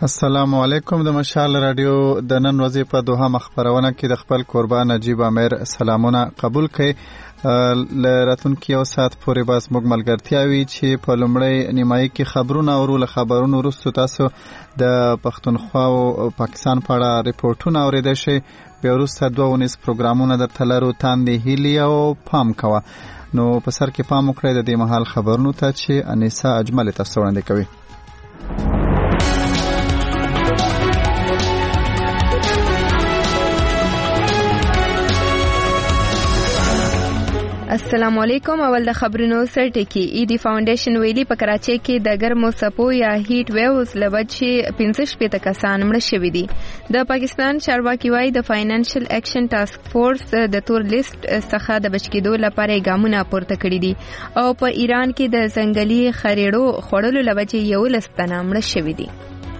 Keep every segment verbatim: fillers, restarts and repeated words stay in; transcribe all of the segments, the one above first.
السلام علیکم. د مشال رادیو د نن ورځې په دوه مخبرونه کې د خپل قربان نجیب امیر سلامونه قبول کړئ. ل راتلونکي یو ساعت پورې به زموږ ملګرتیا وي چې په لومړۍ نیمایي کې خبرونه اورو. له خبرونو وروسته تاسو د پښتونخوا او پاکستان په اړه ریپورتونه اورېدای شئ. بیا وروسته دوه ونیز پروګرامونه درته لرو، تاندې هیلې او پام کوه. نو په سر کې پام وکړئ د دې مهال خبرونو ته چې انیسا اجمل تاسو وړاندې کوي. السلام علیکم. اول د خبرونو سرټکی. ایدی فاونډیشن ویلي په کراچۍ کې د ګرمو څپو یا هیټ ویوز لوجې پنځه شپېته کسان مړه شوي دي. د پاکستان چارواکي وايي د فاینانشل اکشن ټاسک فورس د تور لیست څخه د بچ کېدو لپاره ګامونه پورته کړي دي او په ایران کې د ځنګلي خریړو خوړلو لوجې یولس تنه مړه شوي دي.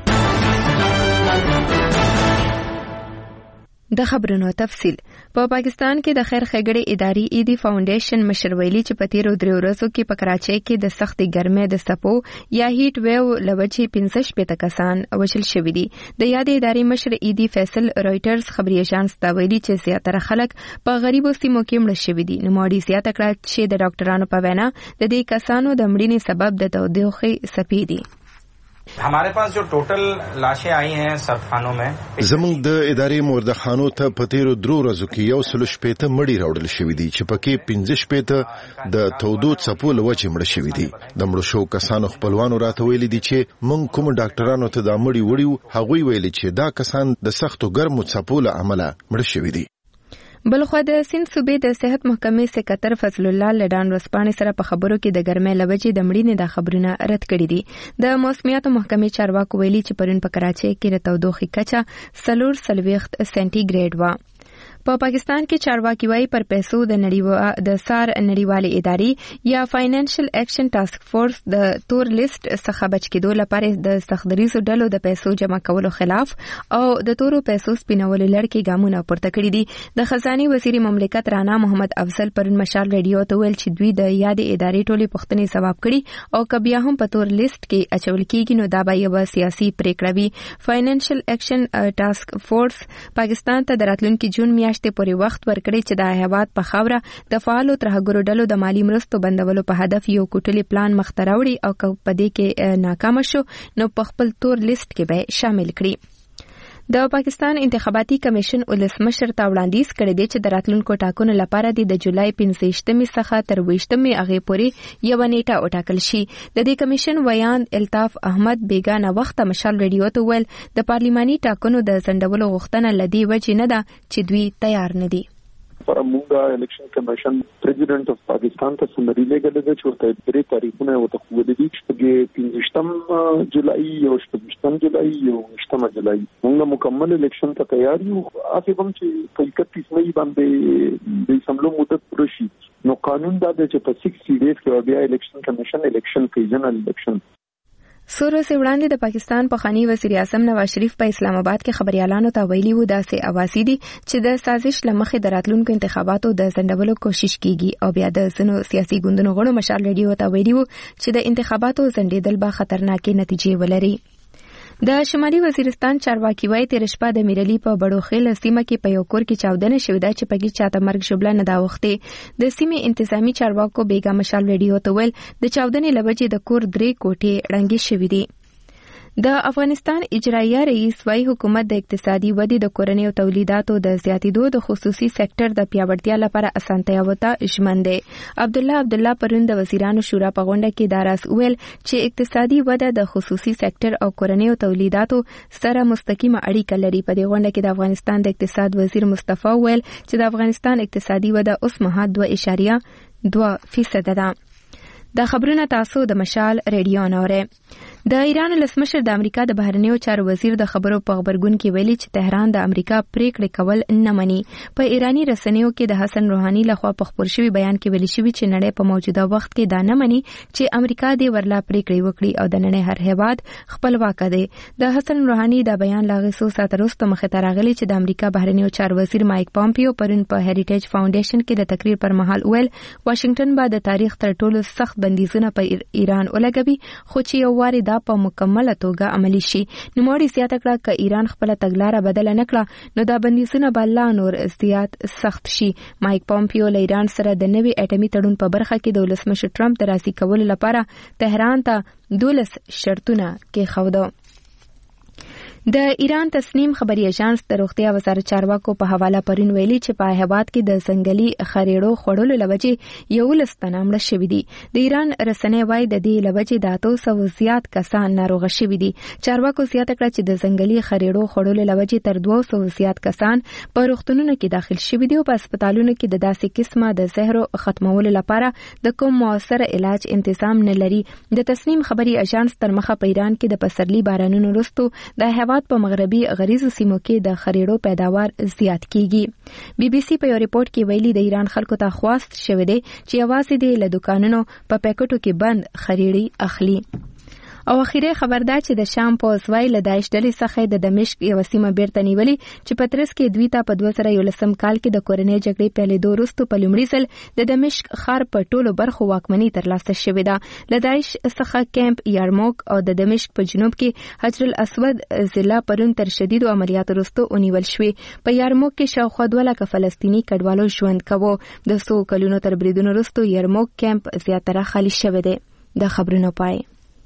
د خبرونو تفصیل. په پا پاکستان کې د خیر ښېګړې ادارې ایدی فاونډیشن مشر ویلي چې په تیرو درې ورځو کې په کراچۍ کې د سختې ګرمۍ د څپو یا هیټ ویو له وجې پنځه شپېته کسان وژل شوي دي. د یادې ادارې مشر ایدی فیصل رویټرز خبري ایجانس ته ویلي چې زیاتره خلک په غریبو سیمو کې مړه شوي دي. نوموړي زیاته کړه چې د ډاکټرانو په وینا د دې کسانو د مړینې سبب د تودوخې څپې دي. हमारे पास जो टोटल लाशें आई हैं सरखानों में زموږ د ادارې مردخانو ته په تیرو درو ورځو کې یو سل شپېته مړي راوړل شوي دي چې پکې پنځه شپېته د تودو څپو له وجې مړه شوي دي. د مړو شو کسانو خپلوانو راته ویلي دي چې موږ کوم ډاکټرانو ته دا مړي وړي، هغوی ویلي چې دا کسان د سختو ګرمو څپو له امله مړه شوي دي. بلخوا د سند صوبې د صحت محکمې سکرټر فضل الله لډان ورسپانې سره په خبرو کې د ګرمۍ لوجې د مړینې د خبرونه رد کړي دي. د موسمیاتو محکمې چارواکو ویلي چې پرون په کراچۍ کې د تودوخې کچه څلور څلوېښت سانتي ګریډ وه. په پا پاکستان کې چارواکي وايي پر پیسو د نړیوال د سار نړیوالې ادارې یا فاینانشل اکشن ټاسک فورس د تور لیست څخه بچ کېدو لپاره د سختدریزو ډلو د پیسو جمع کولو خلاف او د تورو پیسو سپینولو لړ کې ګامونه پورته کړي دي. د خزاني وزیر مملکت رانا محمد افضل پرون مشال ریډیو ته ویل چې دوی د یادې ادارې ټولې پوښتنې ځواب کړي او که بیا هم په تور لیست کې اچول کېږي نو دا به یوه سیاسي پریکړه وي. فاینانشل اکشن ټاسک فورس پاکستان ته د راتلونکي جون میاشتې پورې وخت ورکړي چې د هیواد په خاوره د فعالو ترهګرو ډلو د مالی مرستو بندولو په هدف یو کوټلي پلان مخته راوړي او که په دې کې ناکام شو نو په خپل تور لیست کې به شامل کړي. د پاکستان انتخاباتي کمیشن ولسمشر ته وړاندیز کړی دی چې د راتلونکو ټاکنو لپاره د جولای پنځه څخه تر اووه هغې پورې یوه نیټه وټاکل شي. د دې کمیشن ویان الطاف احمد بیګانه وخته مشال ریډیو ته ویل د پارلیماني ټاکنو د ځنډولو غوښتنه له دې وجې نه ده چې دوی تیار نه دي. فرموږه الیکشن کمیشن پریزیډنټ اف پاکستان ته سمری لګل دی چې ورته درې تاریخونه ورته ښودلي دي چې پنځه جولای یو شپږم جولای یو اووه جولای موږ مکمل الیکشن ته تیار یو. اته هم چې په اکتیس مئی باندې د سملو مدت پوره شي نو قانون دا دی چې په سکسټي ډیز کې بیا الیکشن کمیشن الیکشن کوي، جنرال الیکشن. سور ورځې وړاندې د پاکستان پخوانی وزیر اعظم نواز شریف په اسلام آباد کې خبريالانو ته ویلي وو داسې اوازې دي چې د سازش له مخې د راتلونکو انتخاباتو د ځنډولو کوشش کیږي او بیا د ځینو سیاسي ګوندونو غړو مشال ریډیو ته ویلي وو چې د انتخاباتو ځنډېدل به خطرناکې نتیجې ولري. د شمالي وزیرستان چارواکي وايي تیر شپه د میرلی په بړوخیل سیمه کې په یو کور کې چاودنه شوې ده چې پکې چاته مرګ ژوبله نه دا وختې. د سیمې انتظامی چارواکو بیګا مشال ریډیو ته ویل د چاودنې له وجې د کور درې کوټې ړنګې شوې دي. د افغانستان اجراییه رئیس وايي حکومت د اقتصادي ودې د کورنیو تولیداتو د زیاتېدو د خصوصي سکتر د پیاوړتیا لپاره اسانتیاوو ته ژمن دی. عبدالله عبدالله پرون د وزیرانو شورا په غونډه کې دا راز وویل چې اقتصادي وده د خصوصي سکتر او کورنیو تولیداتو سره مستقیمه اړیکه لري. په دې غونډه کې د افغانستان د اقتصاد وزیر مصطفی وویل چې د افغانستان اقتصادي وده اوس مهال دوه اعشاریه دوه فیصده ده. دا خبرونه تاسو د مشال ریډیو نوره. د ایران ولسمشر د امریکا د بهرنیو چارو وزیر د خبرو په خبرګون کې ویلي چې تهران د امریکا پریکړې کول نه مني. په ایرانی رسنیو کې د حسن روحاني لخوا په خبر شوی بیان کې ویلي شوی چې نړۍ په موجوده وخت کې دا نه مني چې امریکا د ورلا پریکړې وکړي او د نړۍ هر هیواد خپلواک دی. د حسن روحاني دا بیان لاغې څو ساعته وروسته مخې ته راغلی چې د امریکا بهرنیو چارو وزیر مایک پامپیو پرون په هریټیج فاونډیشن کې د تقریر پر مهال ویل واشنگټن به د تاریخ تر ټولو سخت بندیزونه په ایران ولګوي خو چې یو واري دا په مکمله توګه عملي شي. نوموړي زیاته کړه که ایران خپله تګلاره بدله نه کړه نو دا بندیزونه به لا نور زیات سخت شي. مایک پومپیو له ایران سره د نوي اټومي تړون په برخه کې د ولسمشر ټرمپ د راضي کولو لپاره تهران ته دولس شرطونه کېښوده. د ایران تصنیم خبري اژانس د روغتیا وزارت چارواکو په حواله پرون ویلي چې په هیواد کې د ځنګلي خریړو خوړلو لوجې یولس تنه مړه شوي دي. د ایران رسنۍ وایي د دې لوجې د اتو سوو زیات کسان ناروغه شوي دي. چارواکو زیاته کړه چې د ځنګلي خریړو خوړلو لوجې تر دوه سوو زیات کسان په روغتونونو کې داخل شوي دي او په هسپتالونو کې د داسې قسمه د زهرو ختمولو لپاره د کوم مؤثر علاج انتظام نه لري. د تصنیم خبري اژانس تر مخه په ایران کې د پسرلي بارانونو وروسته د هیواد په مغربي غریزو سیمو کې د خریړو پیداوار زیات کیږي. بي بي سي په یو ریپورت کې ویلي د ایران خلکو ته خواست شوی دی چې یوازې د له دوکانونو په پیکټو کې بند خریړي اخلي. او اخیری خبر ده چې د شام پوز وای له داعش ډلې څخه د دمشق یو سیمه بیرته نیولې چې پترس کې دوی ته په دوه زره یولسم کال کې د کورنۍ جګړې پیلېدو وروسته په لومړي ځل د دمشق ښار په ټولو برخو واکمني ترلاسه شوې ده. له داعش څخه کیمپ یارموک او د دمشق په جنوب کې حجر الاسود ضلع پرون تر شدیدو عملیاتو وروسته ونیول شوې. په یارموک کې شاوخوا دوه لکه فلسطیني کډوالو ژوند کاوه. د څو کلونو تر بریدونو وروسته یارموک کیمپ زیاتره خالي شوی دی. د خبرونو پای.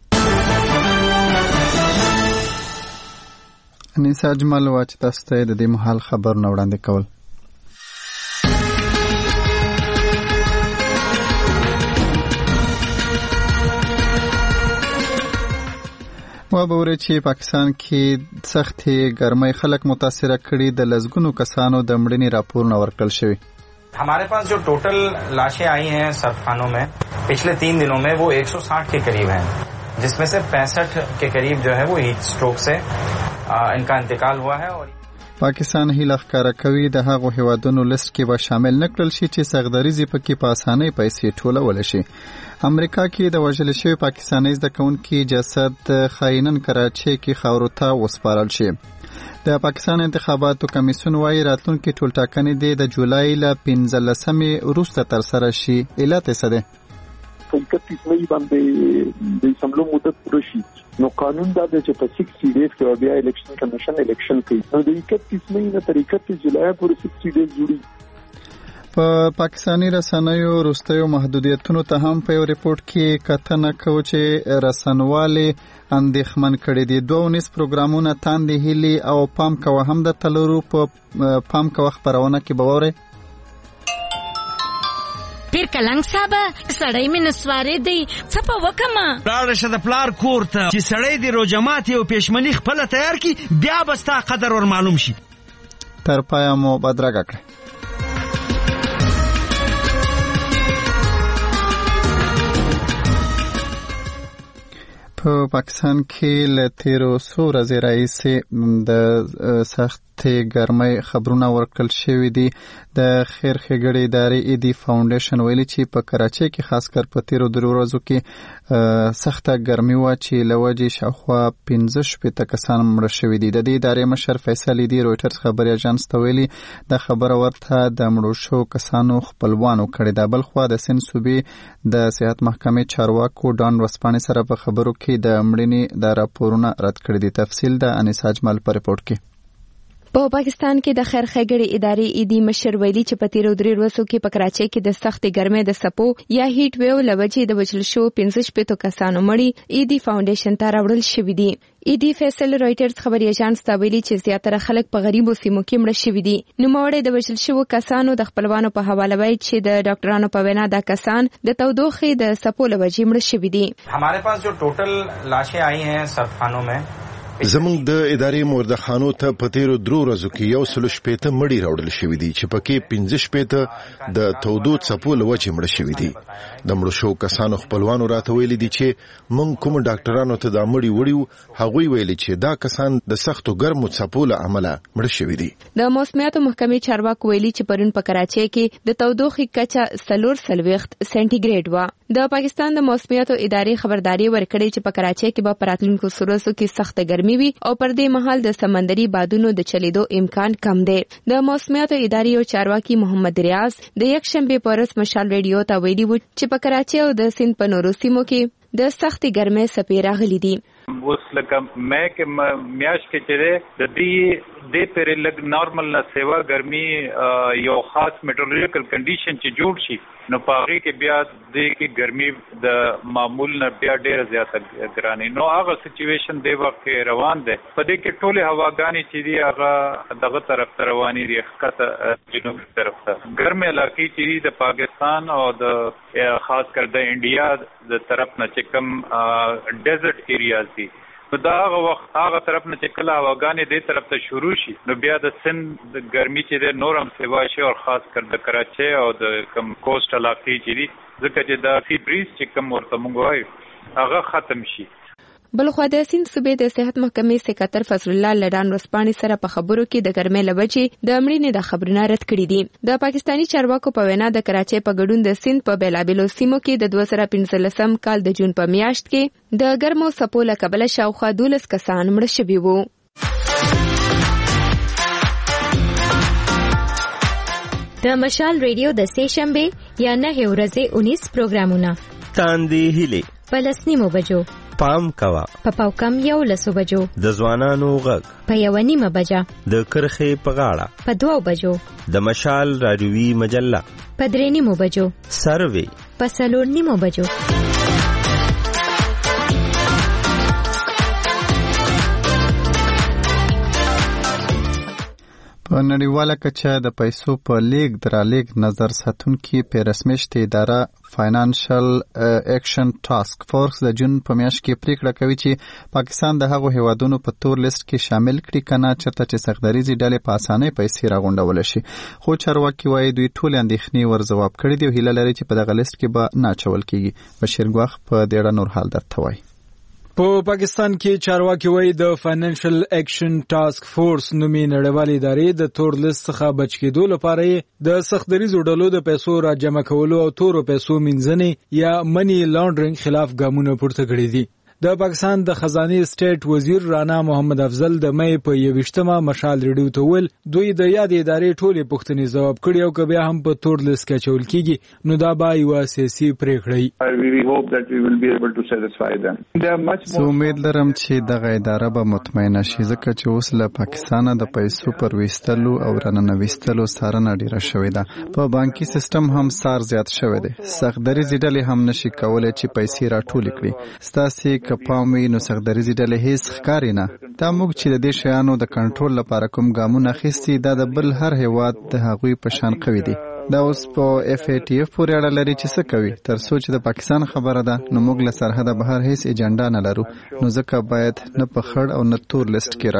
انیسا اجمل وا چې تاسو ته د دې مهال خبرونه وړاندې کول. و به ورې چې پاکستان کې سختې ګرمۍ خلک متاثره کړي د لسګونو کسانو د مړینې راپورونه ورکړل شوي. हमारे पास जो टोटल लाशें आई हैं सर्फखानों में पिछले तीन दिनों में वो एक सौ साठ के करीब हैं, जिसमें से पैंसठ के करीब जो है वो हीट स्ट्रोक से इनका इंतकाल हुआ है. और پاکستان هیله ښکاره کوي د هغو هیوادونو لیست کې به شامل نه کړل شي چې سختدریزې پکې په اسانۍ پیسې ټولولی شي. امریکا کې د وژل شوي پاکستاني زده کوونکي جسد خاینن کراچۍ کې خاورو ته وسپارل شي. د پاکستان انتخاباتو کمیسیون وايي راتلونکي ټولټاکنې دې د جولای له پنځلسمې وروسته ترسره شي. علت یې څه دی؟ اکتیس مئی باندې د سملو مدت پوره شي نو قانون دا دی چې په سکسټي ډیز کې بیا الیکشن کمیشن الیکشن کوي. نو د اکتیس مئی نه تر اکتیس جولای پورې سکسټي ډیز جوړي. په پاکستاني رسنیو وروستیو محدودیتونو ته هم په یو ریپورت کې کتنه کوي چې رسنوالې اندېښمن کړي دي. دوه ونیز پروګرامونه تاندې هیلي او پام کوه هم د تلورو په پام کوه خبرونه کې به وورئ. پیر کلنګ صاحب سړی مې نسوارې دی څه په وکمه لاړه شه د پلار کور ته چې سړی دی رو جماعت او پېشمني خپله تیار کی بیا به ستا قدر ور معلوم شي. تر پایه مو بدرګه کړئ. په پاکستان کې له تیرو څو ورځې راهیسې د سختې ګرمۍ خبرونه ورکړل شوي دي. د خیر ښېګړې ادارې ایدي فاونډیشن ویلي چې په کراچۍ کې خاص کر په تیرو درو ورځو کې سخته ګرمي وه چې له وجې شاوخوا پنځه شپېته کسان مړه شوي دي. د دې ادارې مشر فیصل ایدي رویټرز خبري اژانس ته ویلي دا خبره ورته د مړو شوو کسانو خپلوانو کړې ده. بل خوا د سند صوبې د صحت محکمې چارواکو ډان ورسپانې سره په خبرو کې د مړینې د راپورونه رد کړي دي. تفصیل د انیسا اجمل په ریپورت کې. په پاکستان کې د خیر ښېګړې ادارې ایدي مشر ویلي چې په تیرو درې ورځو کې په کراچۍ کې د سختې ګرمۍ د څپو یا هیټ ویو له وجې د وژل شوو پنځه شپېتو کسانو مړي ایدي فاونډیشن ته راوړل شوي دي. ایدي فیصل رویټرز خبري اژانس ته ویلي چې زیاتره خلک په غریبو سیمو کې مړه شوي دي. نوموړی د وژل شوو کسانو د خپلوانو په حواله وایي چې د ډاکټرانو په وینا دا کسان د تودوخې د څپو له وجې مړه شوي دي. हमारे पास जो टोटल लाशें आई हैं सर्फखानों में زمونږ د ادارې مردخانو ته په تیرو درو ورځو کې یو سل شپېته مړي راوړل شوي دي چې پکې پنځه شپېته د تودو څپو له وجې مړه شوي دي. د مړو شوو کسانو خپلوانو راته ویلي دي چې موږ کوم ډاکټرانو ته دا مړي وړي هغوی ویلي چې دا کسان د سختو ګرمو څپو له امله مړه شوي دي. د موسمیاتو محکمې چارواکو ویلي چې پرون په کراچۍ کې د تودوخې کچه څلور څلوېښت سنټیګریډ وه. د پاکستان د موسمیاتو ادارې خبرداري ورکړې چې په کراچۍ کې به په راتلونکو څو ورځو کې سخته ګرمي وي او پر دې مهال د سمندري بادونو د چلیدو امکان کم دی. د موسمیاتو ادارې او چارواکي محمد ریاض د یک شنبې په ورځ مشال ریډیو ته ویلي و چې په کراچۍ او د سند په نورو سیمو کې د سختې ګرمۍ څپې راغلي دي. اوس لکه مې کې میاش کې چې د دې د پر لګ نارمل نه سیوا ګرمي یو خاص میټرولوژیکل کنډیشن چې جوړ شي نو پاره کې بیا د کې ګرمي د معمول نه بیا ډېر زیاته ګراني نو هغه سچويشن دی وخت روان دی په دې کې ټوله هواګانی چې دی هغه دغه طرف ته رواني دی ښکته جنوب طرف ته ګرمه علاقې چې د پاکستان او د خاص کر د انډیا د طرف نه چې کوم ډیزرټ ایریاز دي نو دا هغه وخت هغه طرف نه چې کله هواګانې دې طرف ته شروع شي نو بیا د سند د ګرمي چې د نورم سیوا شي او خاص کر د کراچۍ او د کم کوست علاقې چې دي ځکه چې د سی بریز چې کوم ورته مونږ وایو هغه ختم شي. بلخوا د سیند صوبې د صحت محکمې سکرټر فضل الله لډان ورسپانې سره په خبرو کې د ګرمۍ له وجې د مړینې د خبرونه رد کړي دي. د پاکستاني چارواکو په وینا د کراچۍ په ګډون د سیند په بیلابیلو سیمو کې د دوه زره پنځلسم کال د جون په میاشت کې د ګرمو څپو له کبله شاوخوا دولس کسان مړه شوي وو. د مشال ریډیو د سې شنبه یا نه ورځې اونیس پروګرامونه تاندې هلي پلسنیمو بجو پام کوا په پاوکم یو لسو بجو د ځوانانو غږ په یو نیمه بجه د کرخې په غاړه په دوو بجو د مشال راډیوي مجله په درې نیمو بجو سروي په څلور نیمو بجو. په نړیواله کچه د پیسو په لیږد درلیږد نظر ساتونکي پیرسمیشت اداره فاینانشل اکشن ټاسک فورس د جون په میاشت کې پریکړه کوي چې پاکستان د هغو هیوادونو په تور لیست کې شامل کړي کنه چرته چې سختدریزي ډلې په اسانۍ پیسې راغونډول شي. خو چارواکي وایي دوی ټول اندېښنې ورځواب کړي دي او هیله لري چې په دغه لیست کې به نه اچول کیږي. بشیر ګواخ په دې اړه نور حال درته وایي. په پاکستان کې چارواکي وایي د فاینانشل اکشن ټاسک فورس نومي نړیوالې ادارې د تور لیست څخه بچ کېدو لپاره د سختدریزو ډلو د پیسو را جمع کولو او تورو پیسو مینځنې یا منی لانډرینګ خلاف ګامونه پورته کړي دي. د پاکستان د خزانه سټیټ وزیر رانا محمد افضل د مې په یوشتمه مشال ریډیو ته ول دوی د یاد ادارې ټولې پوښتنې ځواب کړي او که بیا هم په تور لیست کې چول کیږي نو دا به یو سیاسي پریکړه. زه امید لرم چې دغه اداره به مطمئنه شي ځکه چې اوس له پاکستانه د پیسو پر ویستلو او راننویستلو څارنه ډیره شوې ده. په بانکي سیستم هم سار زیات شوی دی. سختدریزي ډلې هم نشي کولای چې پیسې راټولې کړي. ستاسې پاموي نو سختدریزي ډلې هیڅ ښکاري نه. دا موږ چې د دې شیانو د کنټرول لپاره کوم ګامونه اخیستي دا د بل هر هیواد د هغوی په شان قوي دي. دا اوس په اف ای ټي اف پورې اړه لري چې څه کوي. تر څو چې د پاکستان خبره ده نو موږ له سرحده بهر هیڅ ایجنډا نه لرو نو ځکه باید نه په خړ او نه تور لیست کې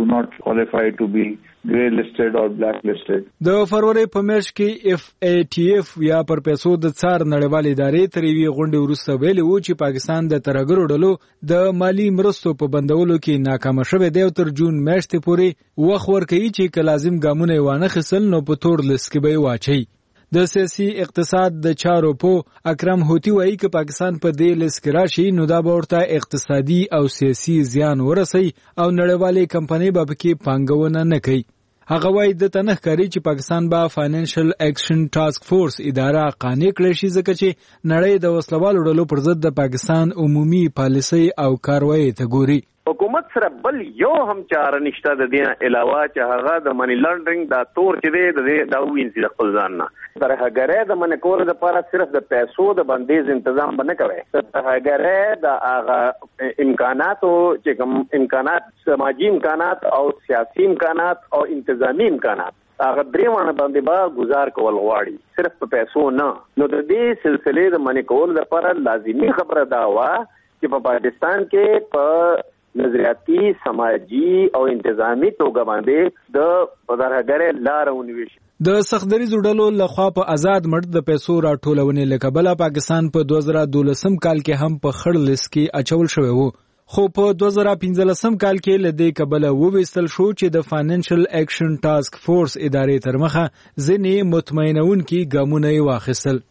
راشو. grey listed or black listed. د فروری په میاشت کې اف ای ټي اف یا پر پیسو د څار نړیوالې ادارې تر یوې غونډې وروسته ویلي وو چې پاکستان د ترهګرو ډلو د مالی مرستو په بندولو کې ناکام شوی دی او تر جون میاشتې پورې وخت ورکوي چې که لازم ګامونه یې وانه خیستل نو په تور لیست کې به یې واچوي. د سیاسي اقتصاد د چارو په اکرم هوتی وایي چې پاکستان په دې لیست کې راشي نو دا به ورته اقتصادي او سیاسي زیان ورسوي او نړیوالې کمپنۍ به پکې پانګونه نه کوي. هغه وایي د تنه کاری چې پاکستان به فاینانشل اکشن ټاسک فورس اداره قانع کړي شي ځکه چې نړۍ د وسلوالو ډلو پر ضد د پاکستان عمومي پالیسي او کاروایی ته ګوري. حکومت سره بل یو هم چاره نشته د دې علاوه چې هغه د منی لانډرینګ دا تور چې دی د دې دا وینځي د خپل ځان نه ترهګرۍ د منې کولو لپاره صرف د پیسو د بندیز تنظیم به نه کوي. ترهګرۍ د هغه امکاناتو چې کوم امکانات سماجی امکانات او سیاسي امکانات او انتظامی امکانات هغه درېونه باندې به گزار کول غواړي صرف په پیسو نه. نو د دې سلسله د منې کولو لپاره لازمي خبره دا وه چې په پاکستان کې په نظریاتي سماجی او انتظامی توګه باندې د ترهګرۍ لار ونیول شي. د سختدریزو ډلو لخوا په آزاد مړ د پیسو راټولونې له کبله پاکستان په دوه زره دولسم کال کې هم په خړ لیست کې اچول شوی وو خو په دوه زره پنځلسم کال کې له دې کبله وویستل شو چې د فاینانشل اکشن ټاسک فورس ادارې تر مخه ځینې مطمئنونکي ګامونه یې واخیستل.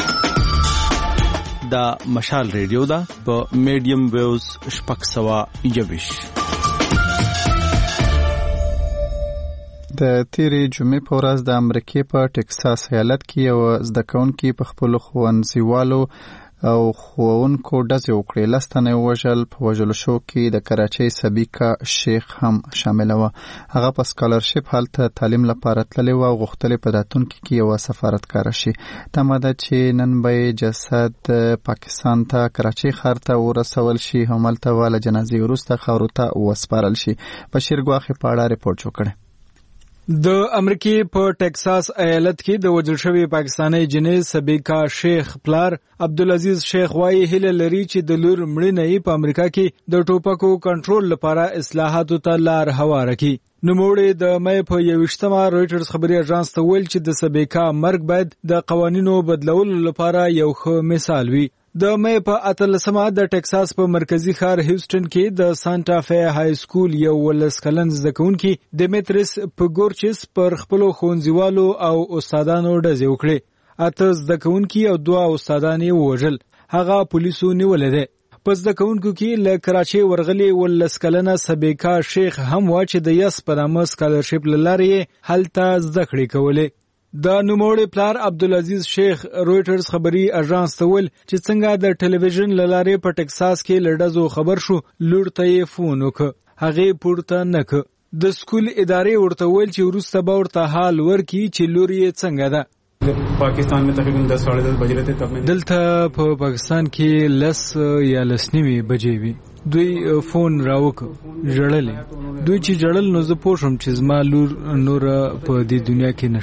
دا مشال ریډیو دا په میډیم ویوز شپږ سوه یوویش. د تیرې جمعې په ورځ د امریکې په ټکساس ایالت کې یو زده کوونکي په خپلو ښوونځیوالو او خوونکو ډزې وکړې. لس تنه وژل. په وژلو شو کې د کراچۍ سبیکا شیخ هم شامل و. هغه په سکالرشپ هلته تعلیم لپاره تللی و او غوښتل په راتلونکي کې یو سفارتکار شي. تمه ده چې نن به جسد پاکستان ته کراچۍ ښار ته ورسول شي، همالته ول جنازې وروسته خاورو ته وسپارل شي. بشیر ګواخې په اړه ریپورت جوړ کړی. د امریکای په ټکساس ایالت کې د وژل شوی پاکستانی جنې سبیکا شیخ پلار عبدالعزیز شیخ وايي هیله لري چې د لور مړینې په امریکا کې د ټوپکو کنټرول لپاره اصلاحاتو ته لار هواره کړي. نوموړي د مې په یوویشتمه رويټرز خبري اژانس ته ویل چې د سبیکا مرګ باید د قوانینو بدلولو لپاره یو ښه مثال وي. د مې په اتلسمه د ټکساس په مرکزی ښار هیوستن کې د سانتا فی های سکول یو ولس کلن زده کوونکی ډیمیتریس پګورچس پر خپل ښوونځیوالو او استادانو ډزې وکړې. اته زده کوونکي او دوه استادان یې ووژل. هغه پولیسو نیولې ده. په زده کوونکو کې له کراچۍ ورغلي ولس کلنه سبیکا شیخ هم و چې د یس په نامه سکالرشپ له لارې هلته زده کړې کولې. د نوموړي پلار عبدالعزیز شیخ رويټرز خبري اژانس ته ویل چې څنګه د ټلویزیون له لارې په ټکساس کې له ډزو خبر شو، لور ته یې فون وکړ. هغې پورته نه کړ. د سکول ادارې ورته ویل چې وروسته به ورته حال ورکړي چې لور یې څنګه ده. پاکستان میں تقریباً دس ساڑھے دس بج رہے تھے تب دلته په پاکستان کې لس یا لس نیمې بجې وي. دوی فون راوک جړلې. دوی چې جړل نو زه پوه شوم چې زما لور نور په دې دنیا کې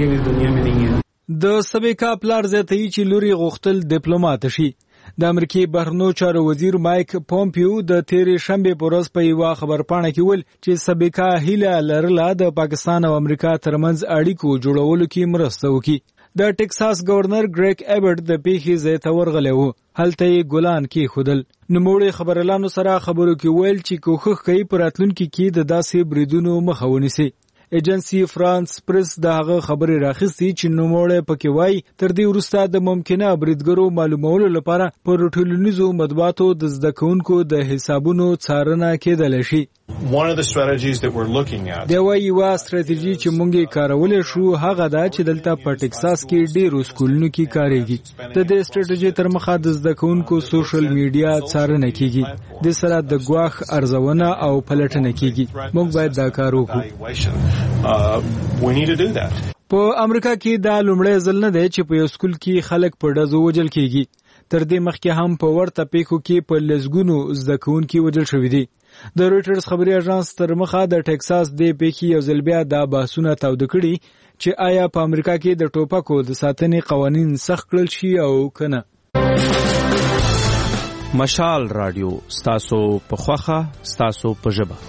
نشته. د سبیکا پلار زیاتوي چې لور یې غوښتل ډیپلوماټ شي. د امریکای بهرنیو چارو وزیر مایک پومپیو د تیرې شنبې په ورځ په یوه خبرپاڼه کې ویل چې سبیکا هیله لرله د پاکستان او امریکا ترمنځ اړیکو جوړولو کې مرسته وکړي. د ټکساس گورنر ګریګ ایبرټ د پیښې ځای ته ورغلی و. هلته یې ګلان کېښودل. نوموړي خبريالانو سره خبرو کې ویل چې کوښښ کوي په راتلونکي کې د داسې بریدونو مخه ونیسي. ایجنسی فرانس پریس د هغه خبرې راخستې چې نوموړی پکې وایي تر دې وروسته د ممکنه بریدګرو معلومولو لپاره پر ټولنیزو مطبوعاتو د زده کوونکو د حسابونو څارنه کېدلی شي. د وایي یوه ستراتیژي چې موږ یې کارولی شو هغه ده چې دلته په ټکساس کې ډېرو سکولونو کې کاریږي. د دې ستراتیژۍ تر مخه د زده کوونکو سوشل میډیا څارنه کېږي. د سره د ګواښ ارزونه او پلټنه کېږي. موږ باید دا کار وکړو. په امریکا کې دا لومړی ځل نه دی چې په یو سکول کې خلک په ډزو وژل کېږي. تر دې مخکې هم په ورته پیښو کې په لسګونو زده کوونکي وژل شوي دي. د رويټرز خبري اژانس تر مخه د ټکساس د پیښې یو ځل بیا دا بحثونه تاوده کړي چې آیا په امریکا کې د ټوپکو د ساتنې قوانین سخت کړل شي او کنه. مشال رادیو ستاسو په خوخه ستاسو په ژبه.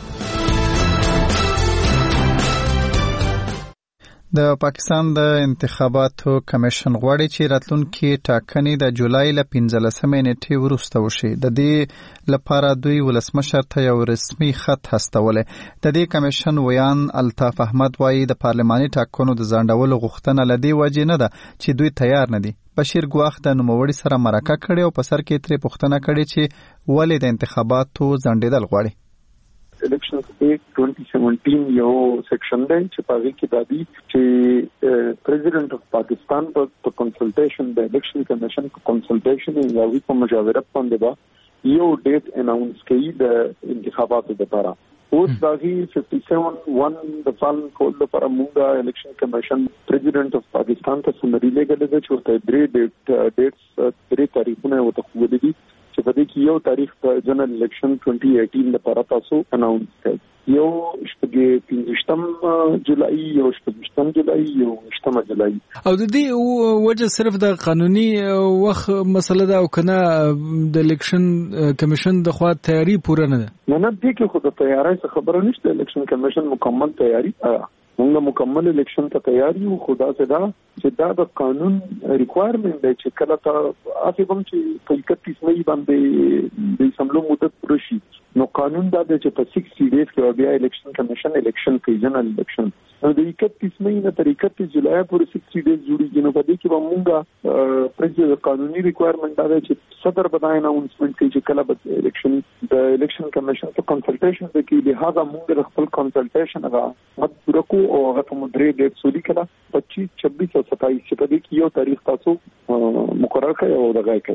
د پاکستان د انتخاباتو کمیشن غواړي چې راتلونکي ټاکنې د جولای له پنځلسمې نیټې وروسته وشي. د دې لپاره دوی ولسمشر ته یو رسمي خط استولی. د دې کمیشن ویان الطاف احمد وایي د پارلماني ټاکنو د ځنډولو غوښتنه له دې وجې نه ده چې دوی تیار نه دي. بشیر ګواخ د نوموړي سره مرکه کړې او په سر کې ترې پوښتنه کړې چې ولې د انتخاباتو ځنډېدل غواړي. الیکشن ایکټ ټوئنټي سیونټین یو سیکشن دی چې په هغې کې دا دي چې پریزیډنټ اف پاکستان په کنسلټیشن د الیکشن کمیشن په کنسلټیشن یې هغوی په مشاورت باندې به یو ډیټ اناونس کوي د انتخاباتو دپاره. اوس د هغې ففټي سیون ون د فال کول دپاره موږ الیکشن کمیشن پریزیډنټ اف پاکستان ته سمري لیږلی ده چې ورته درې ډیټ ډیټس درې تاریخونه یې ورته ښودلي دي چې په دې کې یو تاریخ په جنرال الیکشن ټوئنټي ایټین لپاره تاسو اناونس کړئ. یو شپږ پنځویشتم جولای، یو شپږویشتم جولای، یو ویشتمه جولای. او د دې وجه صرف د قانوني وخت مسله ده او کنه د الیکشن کمیشن د خوا تیاری پوره نه ده؟ نه نه دې کې خو د تیاری څه خبره نشته. الیکشن کمیشن مکمل تیاری موږ مکمل الیکشن ته تیار یو. خو داسې ده چې دا د قانون ریکوایرمنټ دی چې کله ته هسې هم چې په اکتیس مئی باندې د اسمبلو مدت پوره شي نو قانون دا دی چې په سکسټي ډیز کې بیا الیکشن کمیشن الیکشن کوي، جنرال الیکشن. نو د اکتیس مئی نه تر اکتیس جولای پورې سکسټي ډیز جوړېږي. نو په دې کې به موږ پرېږدي قانوني ریکوایرمنټ دا دی چې صدر به دا اناونسمنټ کوي چې کله به الیکشن د الیکشن کمیشن ته کنسلټیشن دی کوي. لہذا موږ د خپل کنسلټیشن هغه مت پوره کوو او هغه ته مو درې ډیټ سولي کړه پچیس چھبیس او ستایس چې په دې کې یو تاریخ تاسو مقرر کړئ او دغه کړئ.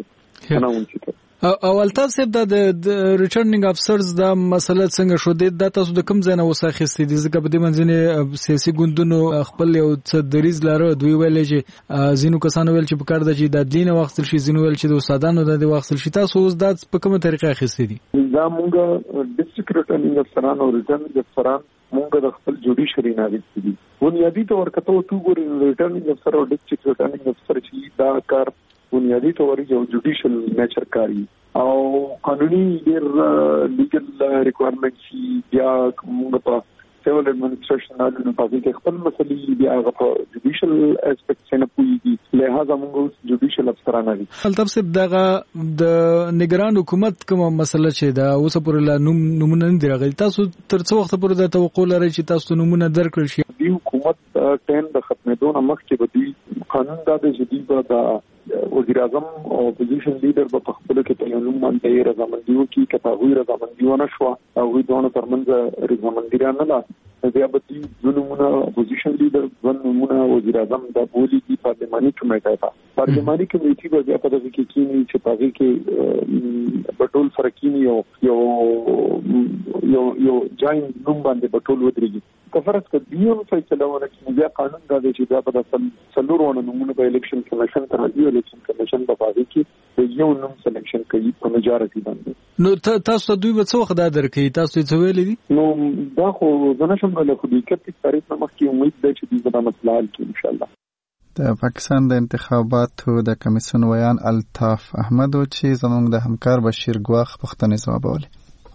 تناول شي او الطاف صاحب د ریټرنینګ افسرز دا مسله څنګه شو د تاسو د کوم ځای نه وساخستې دي ځکه په دې منځنه سیاسي ګوندونو خپل یو څه دریز لاره دوی ویل چې زینو کسانو ویل چې په کار د چې د دلینه وخت شي زینو ویل چې د استادانو د وخت شي تاسو اوس د په کومه طریقه اخستې دي دا مونږ ډیسټریکټ ریټرنینګ افسران او ریټرنینګ افسران مونږ د خپل جوډیشري ناغستې دي بنیادی تور کته تو ګور ریټرنینګ افسر او ډیسټریکټ ریټرنینګ افسر چې دا کار بنیادی تور یو جوډیشل نیچر کاری او قانوني ډیر لیګل ریکوایرمنټس یا موږ په سیول ایڈمنسټریشن نه په کې خپل مسلې بیا غو جوډیشل اسپیکټ څخه پويږي لہذا موږ جوډیشل افسران دي البته سب دغه د نگران حکومت کومه مسله چې دا اوس پورې لا نمونه نه درغلی تاسو تر څو وخت پورې د توقع لري چې تاسو نمونه درکړئ شي دی حکومت ټین د ختمېدو نه مخکې به دی قانون دا د جديد د وزیر اعظم او اپوزیشن لیډر په خپل کې په یوه باندې رضامندي وکړي کته وی رضامندي ونه شو او وی دونه ترمنځ رضامندي نه لا بیا به دي زمونه اپوزیشن لیډر زمونه وزیر اعظم د بولی کی پارلماني کمیټه تا پارلماني کمیټه به بیا په دغه کې کینی چې پاږي کې بټول فرقینی یو یو یو یو جاین نوم باندې بټول ودرېږي کفرت کدیو فیصله ونه چې بیا قانون دا دی چې دا په څلورونه نمونه په الیکشن کمیشن ته راځي الیکشن کمیشن په باندې کې یو نوم سلیکشن کوي په مجارتي باندې نو تاسو دوی به څه وخت دا درکې تاسو څه ویلې دي نو دا خو زنه شم له خو دې کتي تاریخ نه مخکې امید ده چې دې دا مسله حل کړي ان شاء الله د پاکستان د انتخاباتو د کمیسیون ویان الطاف احمد چې زموږ د همکار بشیر ګواخ پښتنې ځواب ولې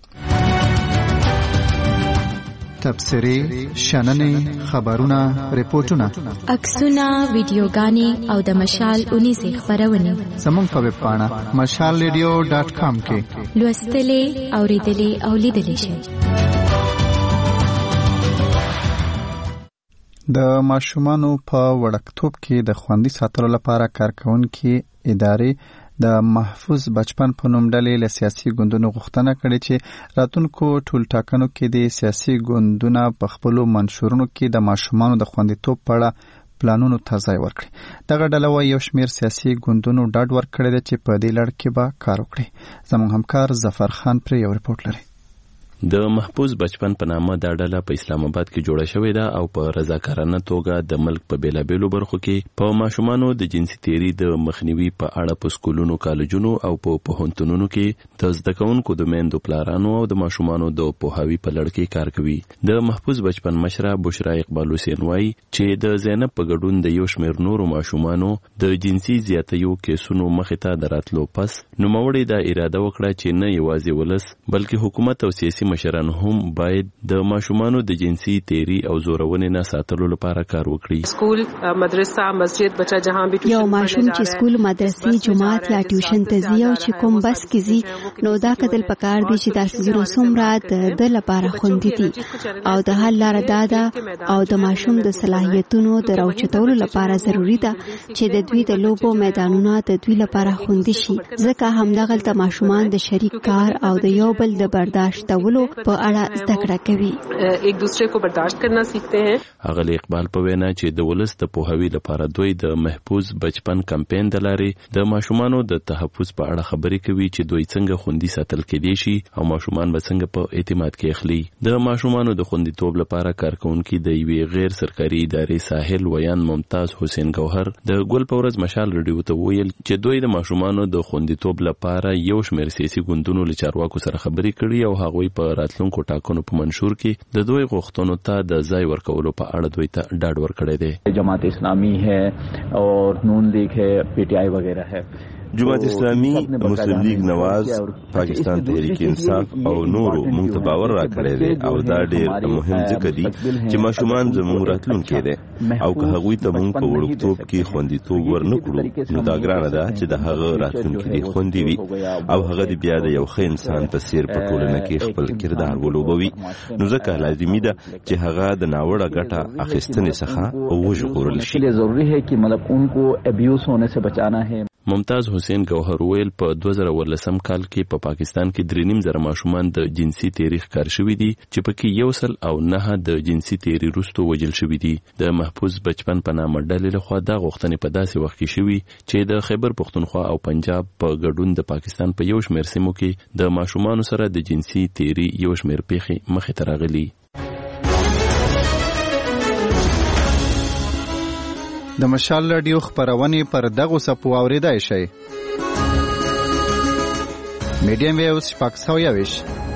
تبصری شننې خبرونه ریپورتونه عکسونه ویډیوګانې او د مشال اونیزه خبرونه زموږ په ویب پاڼه مشال ریډیو ډاټ کام کې لوستلې اوریدلې او لیدلې شئ. د ماشومانو په وړکتوب کې د خوندي ساتلو لپاره کارکونکي ادارې د محفوظ بچپن په نوم ډلې له سیاسي ګوندونو غوښتنه کړې چې راتلونکو ټولټاکنو کې د سیاسي ګوندونو په خپلو منشورونو کې د ماشومانو د خوندیتوب په اړه پلانونو ته ځای ورکړي. دغه ډله وايي یو شمېر سیاسي ګوندونو ډاډ ورکړی دی چې په دې لړ کې به کار وکړي. زموږ همکار ظفر خان پرې یو ریپورت لري. د محفوظ بچپن په نامه دا ډله په اسلام آباد کې جوړه شوې ده او په رضاکارانه توګه د ملک په بیلابېلو برخو کې په ماشومانو د جنسي تیری د مخنیوي په اړه په سکولونو کالجونو او په پوهنتونونو کې د زده کوونکو د میندو پلارانو او د ماشومانو د پوهاوي په لړ کې کار کوي. د محفوظ بچپن مشره بشرا اقبال حسین وايي چې د زینب په ګډون د یو شمېر نورو ماشومانو د جنسي زیاتیو کیسونو مخې ته دراتلو پس نوموړي دا اراده وکړه چې نه یوازې ولس بلکې حکومت او سیاسي مشران هم باید د ماشومانو د جنسي تیری او زورونې نه ساتلو لپاره کار وکړي. سکول مدرسه مسجد بچا جهان به یو ماشوم چې سکول مدرسې جماعت یا ټیوشن ته ځي او چې کوم بس کې ځي نو دا کتل پکار دي چې د سزورو څومره د لپاره خوندي دي او د حل لار دا ده او د ماشوم د صلاحیتونو د راوچتولو لپاره ضروری ده چې د دوی د لوبو میدانونه د دوی لپاره خوندي شي ځکه همدغه د ماشومان د شریک کار او د یو بل د برداشتولو په اړه زده کړه کوي ایک دوسرے کو برداشت کرنا سیکھتے ہیں. اغلی اقبال په وینا چې د ولس د پوهاوي لپاره دوی د محفوظ بچپن کمپاین د لارې د ماشومانو د تحفظ په اړه خبرې کوي چې دوی څنګه خوندي ساتل کېدي شي او ماشومان به څنګه په اعتماد کې اخلي. د ماشومانو د خوندیتوب لپاره کارکونکي د یوې غیر سرکاري ادارې ساحل ویان ممتاز حسین گوهر د ګل پورز مشال ریډیو ته ویل چې دوی د ماشومانو د خوندیتوب لپاره یو شمېر سیاسي ګوندونو له چارواکو سره خبرې کړي او هغوی په راتلونکو ټاکنو په منشور کې د دوی غوښتنو ته د ځای ورکولو په اړه دوی ته ډاډ ورکړی دی. جماعت اسلامی ہے اور نون لیگ ہے پی ٹی آئی وغیرہ ہے. جماعت اسلامی مسلم لیگ نواز پاکستان تحریک انصاف او نورو موږ ته باور راکړی دی او دا ډېر مهم ځکه دی چې ماشومان زموږ راتلونکی دی او که هغوی ته موږ په وړکتوب کې خوندیتوب ورنه کړو نو دا ګرانه ده چې د هغه راتلونکی دی خوندي وي او هغه د بیا د یو ښه انسان په څېر په ټولنه کې خپل کردار ولوبوي نو ځکه لازمي ده چې هغه د ناوړه ګټه اخیستنې څخه وژغورل شي. ضروري ہے کہ مطلب ان کو ابیوز ہونے سے بچانا ہے. ممتاز حسین گوهر ویل په دوه زره ولسم کال کې په پا پاکستان کې درې نیم زره ماشومان د جنسي تاریخ کار شوي دي چې پکې یو سل او نه د جنسي تیری وروسته وژل شوي دي. د محفوظ بچپن په نامه ډلې لخوا دا غوښتنې په داسې وخت کې شوي چې د خیبر پختونخوا او پنجاب په ګډون د پاکستان په یو شمېر سیمو کې د ماشومانو سره د جنسي تیری یو شمېر پیښې مخې ته راغلي. د مشال رادیو خبرونه پر دغه سپو اوریدای شي. میډیم ویوز شپږ سوه یویش،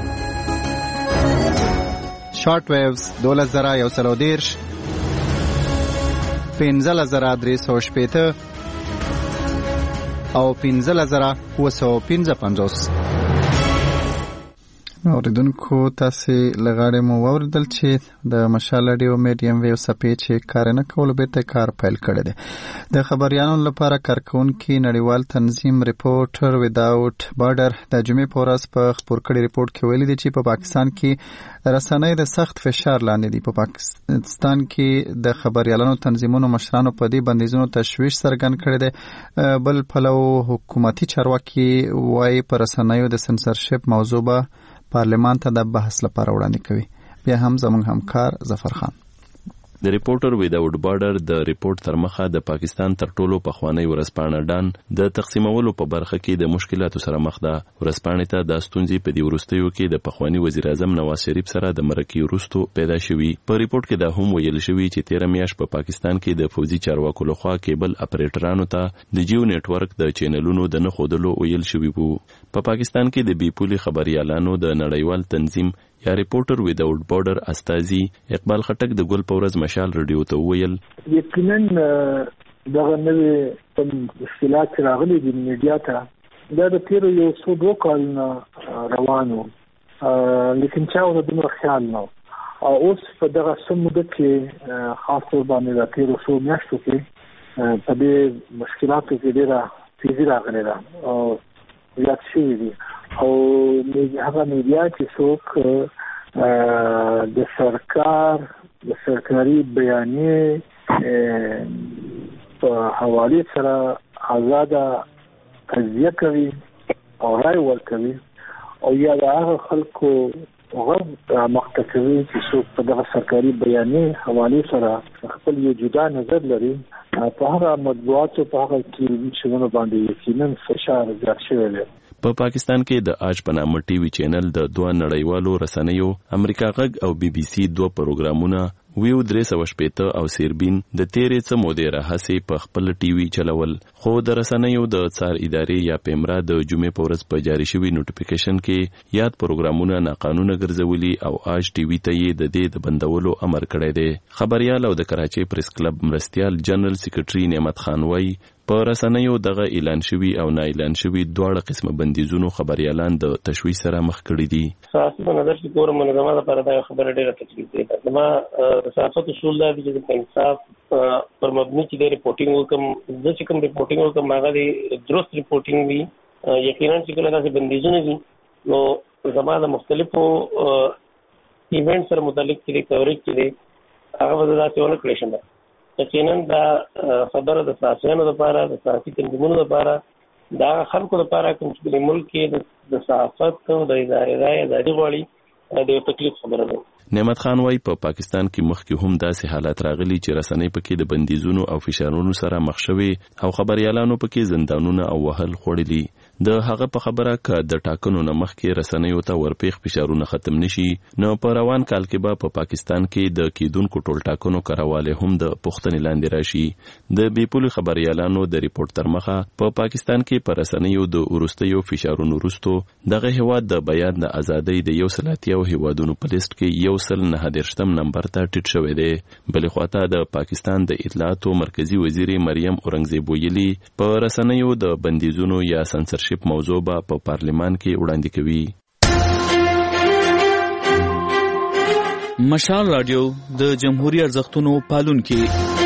شارټ ویوز دولس زره یو سل او دېرش، پنځلس زره درې سوه شپېته او پنځلس زره اووه سوه پنځه پنځوس. اوریدونکو تاسو لغړې مو واوریدل چې د مشال رادیو میډیم ویو سپې چې کار نه کول به ته کار پیل کړی دی. د خبريالانو لپاره کارکونکي نړیوال تنظیم ریپورټر وداوټ بارډر د جمعې په ورځ په خبر کړي ریپورت کې ویلي دي چې په پاکستان کې رسنۍ د سخت فشار لاندې دي. په پاکستان کې د خبريالانو تنظیمونو مشرانو په دې بندیزونو تشویش څرګند کړی دی. بل پلو حکومتي چارواکي وايي پر رسنیو د سنسرشپ موضوع به پارلمان ته د بحث لپاره وړاندې کوي. بیا هم زموږ همکار ظفر خان. د ریپورټر ویداوټ بارډر د ریپورت تر مخه د پاکستان تر ټولو پخوانی ورسپانه ډان د تقسیمولو په برخه کې د مشکلاتو سره مخ ده. ورسپانې ته د ستونزې په دی ورستیو کې د پخوانی وزیر اعظم نواز شریف سره د مرکې وروستو پیدا شوی. په ریپورت کې دا هم ویل شوی چې تیر میاشت په پاکستان کې د فوزي چارواکو لخوا کیبل اپریټرانو ته د جیو نت ورک د چینلونو د نه خودلو ویل شوی وو. په پاکستان کې د بیپولي خبريالانو د نړیوال تنظیم یا ریپورټر ویداوټ بارډر استازي اقبال خټک د ګل پورز مشال رادیو ته ویل یقینا دغه نوې مشکلات راغلي د میډیا ته دا د تیر یو څو دوه کالونه روانو لیکن چاونه د خیال نو اوس په دغه سموده کې خاص طور باندې د تیر څو میاشتو کې په دې مشکلاتو کې ډېره تیزی راغلې ده او زیات شوي دي او هغه میډیا چې څوک د سرکار د سرکاري بیانیې په حواله سره آزاده تجزیه کوي او رای ورکوي او یا د هغه خلکو غرب مختکوي چې څوک په دغه سرکاري بیانیې حواله سره خپل یو جدا نظر لري په هغه مطبوعاتو په هغه کې چې ونه باندې یقینا فشار زیات شوی دی. په پا پاکستان کې د آج په نامه ټي وي چینل د دوه نړیوالو رسنیو امریکا غږ او بي بي سي دوه پروګرامونه ویو درې سوه شپېته او سیربین د تیرې څه مودې راهیسې په خپل ټي وي چلول. خو د رسنیو د څار ادارې یا پیمرا د جمعې په ورځ په جاری شوي نوټیفیکیشن کې یاد پروګرامونه ناقانونه ګرځولي او آج ټي وي ته یې د دې د بندولو امر کړی دی. خبريال او د کراچۍ پریس کلب مرستيال جنرال سیکریټري نعمت خان وایي په رسنیو دغه اعلان شوی او نه اعلان شوی دواړه قسمه بندیزونو خبريالان د تشویش سره مخ کړي دي. سیاسي نظر چې کور منظمه لپاره دا خبره ډیره تکلیف ده. ما صحافت اصول دا دي چې انصاف پر مبني چې د ریپورټینګ وکم د چې کوم ریپورټینګ وکم هغه د درست ریپورټینګ وي. یقینا چې کله تاسو بندیزونه دي نو زموږ مختلفو ایونت سره متعلق چې کوریج کړي هغه د تاسو ونه کړی شنه. یقینا دا خبره د سیاسيانو لپاره د سیاسي تنظیمونو لپاره دا خلکو لپاره کوم چې د ملک کې د صحافت او د ادارې رائے د غوړي د تکلیف خبره ده. نعمت خان وايي په پا پاکستان کې مخکې هم داسې حالات راغلي چې رسنۍ پکې د بندیزونو او فشارونو سره مخ شوي او خبريالانو پکې زندانونه او وهل خوړلي. د هغه په خبره ک د ټاکنو نه مخکې رسنیو ته ورپېخ فشارونه ختم نشي نو په روان کال کې به په پا پاکستان کې د کیدونکو ټول ټاکنو کراواله هم د پښتني لاندې راشي. د بیپولي خبريالانو د ریپورت تر مخه په پا پاکستان کې پر رسنیو د ورستیو فشارونو وروسته دغه هواد د بیان د ازادۍ د یو سلاتیو هوادونو په لیست کې یو سل نه درشتم نمبر ته ټیټ شوی دی. بلې خواته د پاکستان د اطلاعاتو مرکزی وزیر مریم اورنګزیب ویلي په رسنیو د بندیزونو یا سنسر شپ موضوع به په پارلمان کې وړاندې کوي. مشال رادیو د جمهوریت ارزښتونو پالونکي.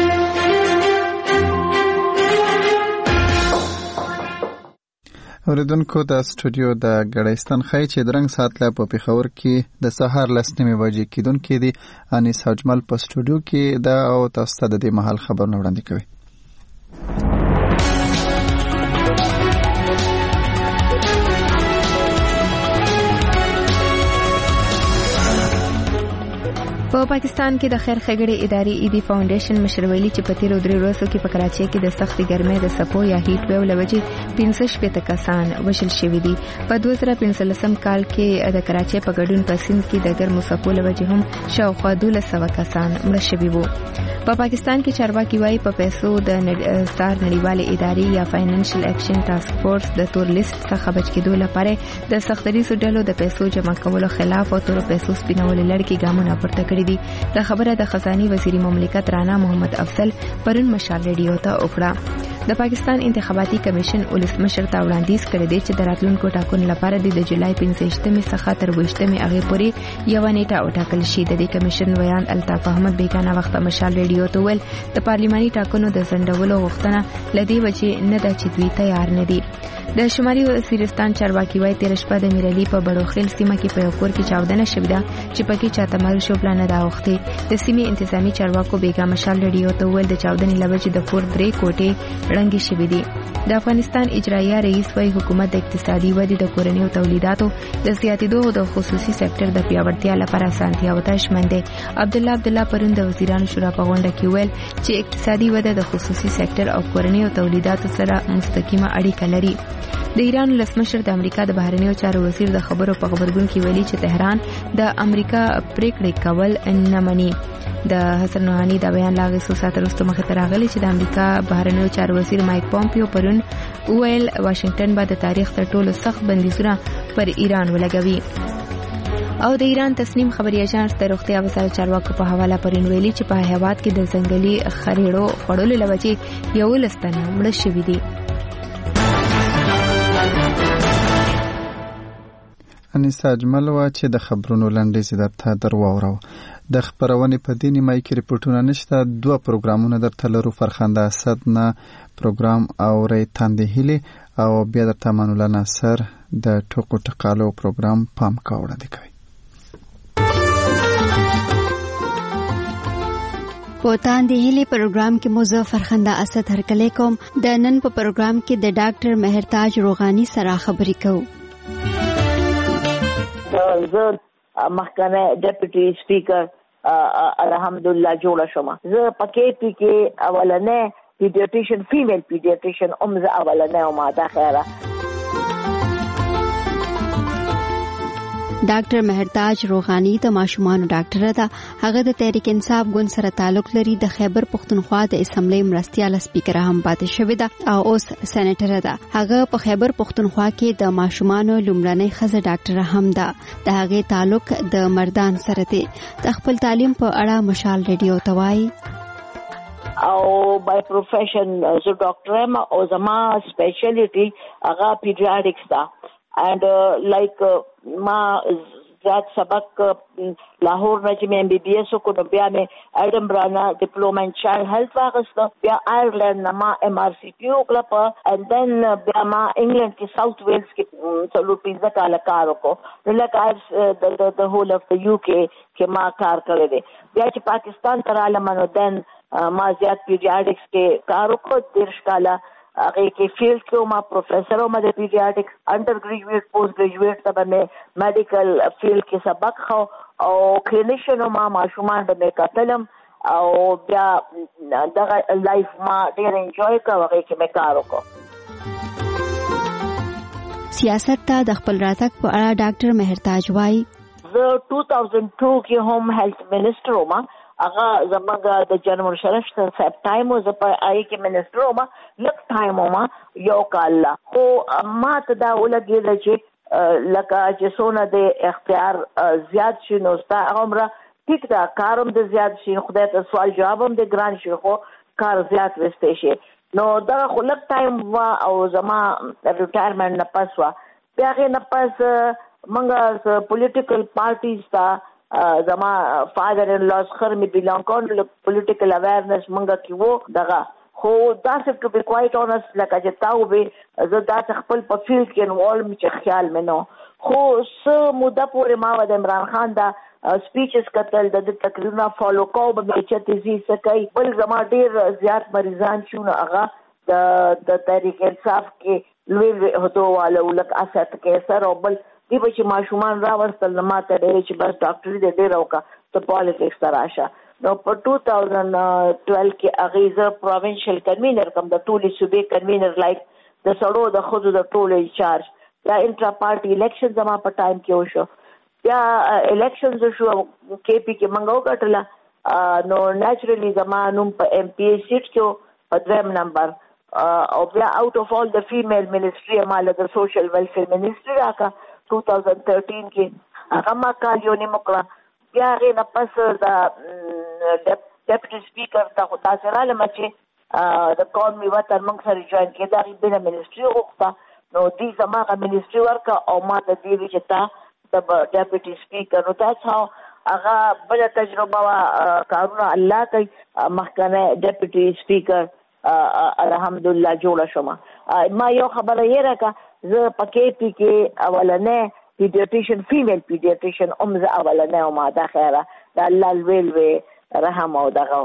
اوریدونکو د سټوډیو د ګړیستان خای چې درنګ سات لا په پیښور کې د سهار لسنیمه بجې کېدونکې دي انیس اجمل په سټوډیو کې دا او تاسو ته د دې محل خبرونه وړاندې کوي. په پاکستان کې د خیر ښېګړې ادارې ایدي فاونډیشن مشر ویلي چې په تیرو درې ورځو کې په کراچۍ کې د سختې ګرمۍ د څپو یا هیټ ویو له وجې پنځه شپېته کسان وژل شوي دي. په دوه زره پنځلسم کال کې د کراچۍ په ګډون په سیند کې د ګرمو څپو له وجې هم شاوخوا دولس سوه کسان مړه شوي وو. په پاکستان کې چارواکي وایي په پیسو د سار نړیوالې ادارې یا فاینانشل اکشن ټاسک فورس د تور لیست څخه بچ کېدو لپاره د سختریزو ډلو د پیسو جمع کولو خلاف او تور پیسو سپینولو لړ ګامونه پورته کړي دي. دا خبره د خزاني وزیر مملکت رانا محمد افضل پرون مشال ریډیو ته وکړه. د پاکستان انتخاباتي کمیشن ولسمشر ته وړاندیز کړی دی چې د راتلونکو ټاکنو لپاره د جولای پنځه څخه تر اووه هغې پورې یوه نیټه وټاکل شي. د دې کمیشن ویان الطاف احمد بیگانه وخته مشال ریډیو ته ویل د پارلیماني ټاکنو د ځنډولو غوښتنه له دې وجې نه ده چې دوی تیار نه دي. د شمالي وزیرستان چارواکي وایي تېره شپه د میرعلي په بړوخیل سیمه کې په یو کور کې چاودنه شوې ده چې پکې چاته مرګ شوبله نه ده اوښتې. د سیمې انتظامي چارواکو بیګا مشال ریډیو ته وویل د چاودنې له وجې د کور درې کوټې ړنګې شوې دي. د افغانستان اجرایه رئیس وایي حکومت د اقتصادي ودې د کورنیو تولیداتو د زیاتېدو او د خصوصي سکتر د پیاوړتیا لپاره اسانتیاوو ته ژمن دی. عبدالله عبدالله پرون د وزیرانو شورا په غونډه کې ویل چې اقتصادي وده د خصوصي سکتر او کورنیو تولیداتو سره مستقیمه اړیکه لري. د ایران ولسمشر د امریکا د بهرنیو چارو وزیر د خبرو په خبرګون کې ویلي چې تهران د امریکا پریکړې کول نه مني. د حسن روحاني د بیان لاغې څو ساعته وروسته مخې ته راغلی چې د امریکا بهرنیو چارو وزیر مایک پومپیو پرون وویل واشنگټن به د تاریخ تر ټولو سخت بندیزونه پر ایران ولګوي. او د ایران تصنیم خبري اژانس د روغتیا وزارت چارواکو په حواله پرون ویلي چې په هیواد کې د ځنګلي خریړو خوړلو له وجې یولس تنه مړه شوي دي. انیسا اجمل وا چې د خبرونو لنډیز درته درواورو. د خبرونې په دې نیمه کې ریپورتونه نشته. دوه پروګرامونه درته لرو. فرخنده اسد نه پروګرام او ری تاندې هیلې او بیا درته امان الله ناصر د ټوکو ټقالو پروګرام پام کا وړاندې کوي. په تاندې هیلې پروګرام کې مو زه فرخنده اسد هرکلی کوم. د نن په پروګرام کې د ډاکټر مهرتاج روغانی سره خبرې کوو. زه محکمه ډیپټي سپیکر الحمدلله جوړه شوم. زه پکې پی کې اولنې پیډیاټریشن فیمیل پیډیاټریشن هم زه اولنې او ماده خیره. ډاکټر مهرتاج روغانی د ماشومان ډاکټر ده. هغه د تحریک انصاف ګوند سره تعلق لري. د خیبر پختونخوا د اسمبلی مرستیال سپیکر هم پاتې شوې ده او اوس سېنیټر ده. هغه په خیبر پختونخوا کې د ماشومان لومړنۍ ښځه ډاکټر هم ده. د هغې تعلق د مردان سره دی. د خپل تعلیم په اړه مشال ریډیو ته وایي او بای پروفیشن زه ډاکټر یم او زما سپیشلیټي هغه پیډیاټریکس ده. and uh, like uh, ما زیات سبق لاهور نه چې مې ایم بی بی ایس وکړو بیا مې ایډنبرا نه ډیپلوما ان چایلډ هیلث واخیسته. بیا آیرلینډ نه ما ایم آر سی پی وکړه په and then بیا ما انګلینډ کې ساوث ویلز کې څلور پنځه کاله کار وکړو. نو لکه د هول اف د یو کې کې ما کار کړی دی. بیا چې پاکستان ته رالم نو دن ما زیات پیډیاټریکس کې کار وکړو. دېرش کاله هغه کې فیلډ کې ما پروفیسر وم د پیډیاټریکس. انډر ګریجویټ پوسټ ګریجویټ ته به مې میډیکل فیلډ کې سبق خو او کلینیشن ما ماشومان به مې کتلم او بیا دغه لایف ما ډېر انجوای کړ. هغه کې مې کار وکړ. سیاست ته د خپل راتګ په اړه ډاکټر مهرتاج وایي زه دوه هزار دوه کې هم هیلث منسټر وم. هغه زمونږ د جنرال شرف صاحب ټایم زه په آی کې منسټر وم. لږ ټایم وم یو کال لا خو ما ته دا ولګېده چې لکه چې څونه د اختیار زیات شي نو ستا عمره ټیک ده کار هم د زیات شي. خدای ته سوال جواب هم د ګران شي خو کار زیات وستی شي. نو دا خو لږ ټایم وا او زما ریټایرمنټ نه پس وا. بیا هغې نه پس موږ پولیټیکل پارټیز ته زما فادر ان لاس خر می بیلانګ کول پولیټیکل اویرنس مونږه کې وو دغه خو دا څه ټو بی کوایټ اونست لکه چې تاو به زه دا خپل په فیلډ کې انوالو می چې خیال مې نو خو څه موده پورې ما د عمران خان دا سپیچز کتل د تقریرونه فالو کوو به مې چې تیزی سکای. بل زما ډیر زیات مریضان شونه هغه د د تحریک انصاف کې لوی هدو والو لک اسات کې سر او بل دی به چې ماشومان راوستل ما ته ډېر چې بس ډاکټري دې ډېر وکړه. ته پالیټکس ته راشه. نو په two thousand twelve کې هغې زه پروینشل کنوینر کوم د ټولې صوبې کنوینر لایک د سړو د ښځو د ټولو انچارج. بیا انټرا پارټي الیکشن زما په ټایم کې وشو. بیا الیکشن شو کې پی کې موږ وګټله. نو نیچرلی زما نوم په ایم پی سیټ کې په دویم نمبر او بیا آؤٹ آف آل د فیمیل منسټري ماله د سوشل ویلفیر منسټري راکا two thousand thirteen کې هغه ما کال یو نیم وکړه. بیا هغې نه پس د ډیپټي سپیکر ته خو داسې رالم چې د قومي وطن موږ سره جوین کېده. هغې بله منسټري وغوښته نو دوی زما هغه منسټري ورکړه او ما ته دې وي چې تا د ډیپټي سپیکر. نو داسې هاو هغه بله تجربه وه. کارونه الله کوي. مخکنی ډیپټي سپیکر الحمدلله جوړه شوم. ما یو خبره یې راکړه زه په کې پی کې اولنی پیډیاټریشن فیمیل پیډیاټریشن هم زه اولنی وم. دا خیره د الله لوی لوی رحم او دغه.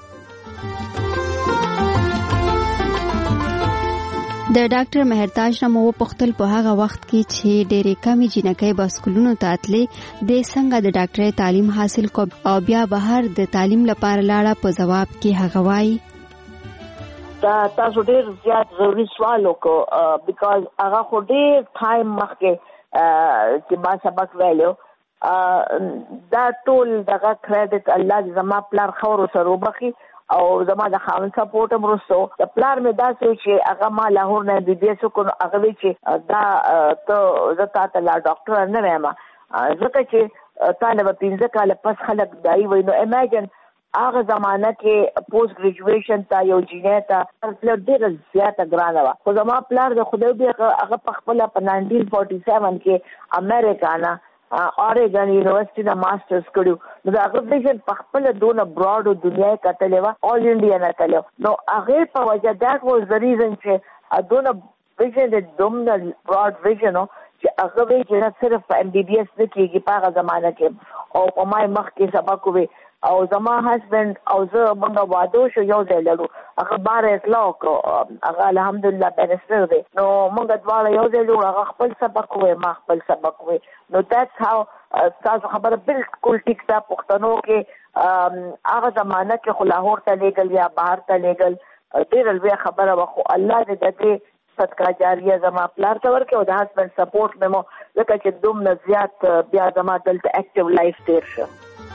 د ډاکټر مهرتاج نه مو وپوښتل په هغه وخت کې چې ډېرې کمې جینکۍ به سکولونو ته تلې د څنګه د ډاکټرۍ تعلیم حاصل کو او بیا بهر د تعلیم لپاره لاړه. په جواب کې هغه وایي دا تاسو ډېر زیات ضروري سوال وکړو بیکاز هغه خو ډېر ټایم مخکې چې ما سبق ویلو. دا ټول دغه کریډټ الله دې زما پلار خور سره وبخي او زما د خاوند سپورټ هم وروسته د پلار مې داسې چې هغه ما لاهور نه بي بي ایس وکړو. هغه وایي چې دا ته زه تا ته لا ډاکټر نه وایم ځکه چې تا نه به پنځه کاله پس خلک دایي وایي. نو امیجن هغه زمانه کې پوسټ ګریجویشن ته یو جینۍ ته ډېره زیاته ګرانه وه. خو زما پلار د خدای بیا هغه په خپله په ناینټین فورټي سیون کې امریکا نه اورېګن یونیورسټي نه ماسټرز کړي. نو د هغه ویژن په خپله دونه براډ دنیا یې کتلې وه آل انډیا نه تللی. نو هغې په وجه دیټ واز د ریزن چې دونه ویژن د دومره براډ ویژن و چې هغه وایي چې نه صرف په ایم بي بي ایس نه کېږي په هغه زمانه کې او په ما مخکې سبق ووی او زما هسبند او زه موږ واده شو یو ځای لرو. هغه بار اطلاع وکړو. هغه الحمدلله بیرسټر دی. نو موږ دواړه یو ځای لرو. هغه خپل سبق ووی ما خپل سبق ووی. نو دیټس هاو تاسو خبره بالکل ټیک ده. پښتنو کې هغه زمانه کې خو لاهور ته لیږل یا بهر ته لیږل ډېره لویه خبره وه. خو الله دې د دې صدقه جاریه زما پلار ته ورکړي او د هسبند سپورټ مې مو ځکه چې دومره زیات بیا زما دلته اکټیو لایف تیر شه.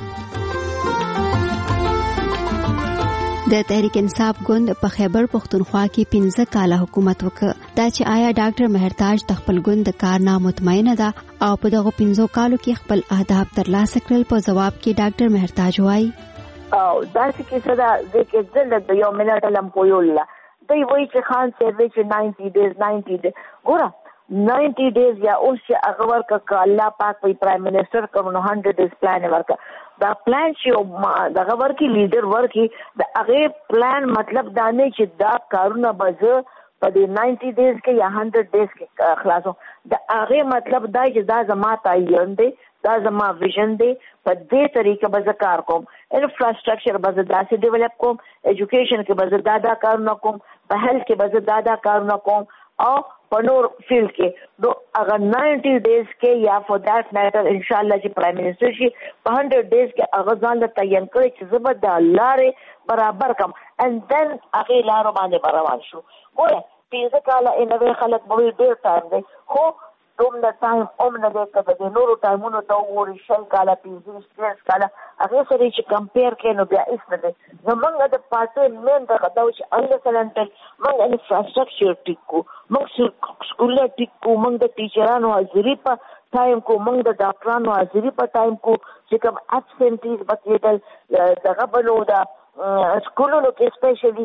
د تحریک انصاف ګوند په خیبر پښتونخوا کې پنځه کاله حکومت وکړ. دا چې آیا ډاکټر مهرتاج د خپل ګوند د کار نه مطمئنه ده او په دغه پنځو کالو کې خپل اهداف ترلاسه کړل. په جواب کې ډاکټر مهرتاج وایي او دا چې کیسه ده چې دلته د یو منټ لم پویولا دوی وایي چې خان صاحب چې ninety days ninety days ګوره ninety days یا اوس چې هغه ورکړه الله پاک په پرایم منسټر کوم نو hundred days پلان ورکړه. دا پلان چې دغه ورکی لیډر ورکی د هغې پلان مطلب دا نه چې دا کارونه به زه په دې ninety days کې یا hundred days کې خلاصوم. د هغې مطلب دا چې دا زما تعین دی دا زما ویژن دی. په دې طریقه به زه کار کوم. انفراسټرکچر به زه داسې ډیولپ کوم. ایجوکیشن کې به زه دا دا کارونه کوم. په هیلث کې به زه دا دا کارونه کوم او په نور فیلډ کې. نو هغه ninety days کې یا فور دیٹ میټر انشاءالله چې پرایم منسټر شي په hundred days کې هغه ځان له تعین کړی چې زه به د لارې برابر کړم and then هغې لارو باندې به روان شو. ګوره پنځه کاله انوې خلک به وایي ډېر ټایم دی خو دومره ټایم هم نه دی که د نورو ټایمونو ته وګوري شل کاله پنځه شپېته کاله هغې سره چې کمپیر کړې نو بیا هېڅ نه دی. نو موږ د پارټۍ مین دغه دا و چې مثلاً موږ انفراسټرکچر ټیک کړو. موږ سکولونه ټیک کړو. موږ د ټیچرانو حاضري په ټایم کو. موږ د ډاکټرانو حاضري په ټایم کو چې کوم ابسنټیز به کېدل دغه به نو د سکولونو کې اسپیشلي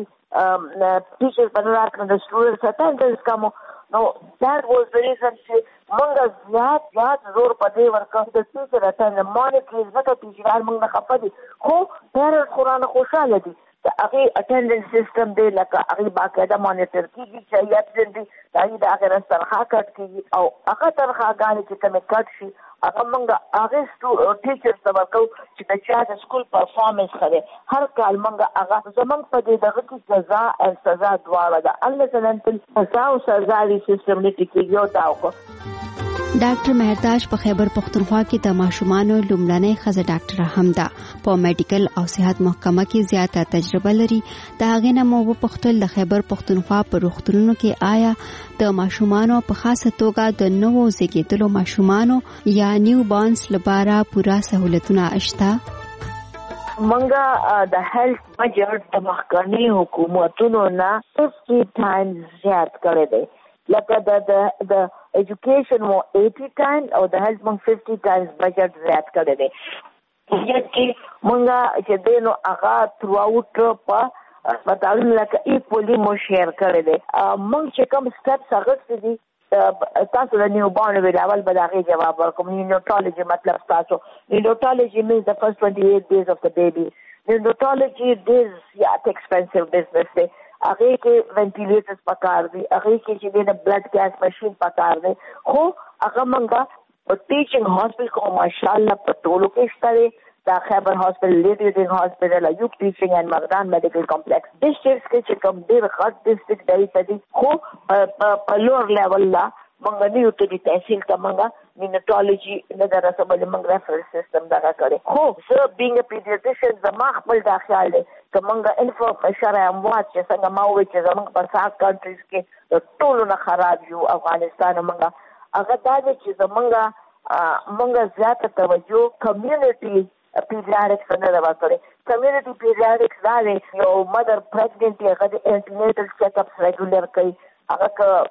ټیچر به نه راکړه د سټوډنټس اټینډنس کمو. نو دیٹ واز د ریزن چې موږ زیات زیات زور په دې ورکړو د ټیچر اټینډنس مانیټري ځکه ټیچران موږ نه خفه دي خو پیرنټس خو رانه خوشحاله دي. د هغې اټینډنس سیسټم دی لکه هغې باقاعده مانیټر کېږي چې هغې ابسنټ دي د هغې د هغې نه تنخواه کټ کېږي او هغه تنخواهګانې چې کومې کټ شي هغه موږ هغې ټیچرس ته ورکوو چې د چا د سکول پرفارمنس ښه دی. هر کال موږ هغه زموږ په دې دغه کې جزا او سزا دواړه ده. الله سلامتل سزا او سزا دې سیسټم نه ټیکېږي او دا وکړو. ډاکټر مهرتاج په خیبر پختونخوا کې د ماشومانو لومړنۍ ښځه ډاکټره هم ده. په میډیکل او صحت محکمه کې زیاته تجربه لري. د هغې نه مو وپوښتل د خیبر پختونخوا په روغتونونو کې آیا د ماشومانو په خاصه توګه د نوو زیږیدلو ماشومانو یا نیو بارنز لپاره پوره سہولتونه شته؟ منګه د هیلث بجټ د مخکنی حکومتونو نه ففټي ټایمز زیات کړی دی. لکه د د ایجوکیشن مو ایټي ټایمز او د هیلث مو ففټي ټایمز بجټ زیات کړی دی. یعنی منګه چې دینو هغه تھرو اوټ په هسپتالونو لکه ایکولی مو شیر کړی دی. موږ چې کوم سټیپس اخیستي دي تاسو د نیو بارن ویل اول به دغه جواب ورکوم. نیوناتولوژي مطلب تاسو نیوناتولوژي means the first twenty-eight days of the baby. نیوناتولوژي is yeah expensive business دی. هغه کې وینټیلیټرز پکار دي، هغه کې چې د بلډ ګیس ماشين پکار دي. خو هغه منګه په ټیچینګ هاسپټل کو ماشاءالله په ټولو کې شته. دا خیبر هاسپټل، لیډینګ هاسپټل، ایوب ټیچینګ اینڈ مردان میډیکل کمپلیکس ډیسټریکټس کې چې کوم ډیر غټ ډیسټریکټ دی پدې خو په لوړ لیول لا منګه نیو ته دي تحصیل کا منګه نیوناتولوژي نه درسبل منګه ریفرنس سیستم دا کړي. خو زه بینګ پیډیاټریشن زما خپل دا خیال دی چې منګه انفارمیشن امواج چې څنګه ما وې چې زموږ په ساک کنټریز کې ټولو نه خراب یو افغانستان منګه هغه دا چې زمونږه منګه زیاته توجه کمیونټي پیډیاټریکس نه دا وکړي. کمیونټي پیډیاټریکس دا دی یو مدر پریګننټ هغه د انټینیټل چیک اپس ریګولر کوي. هغه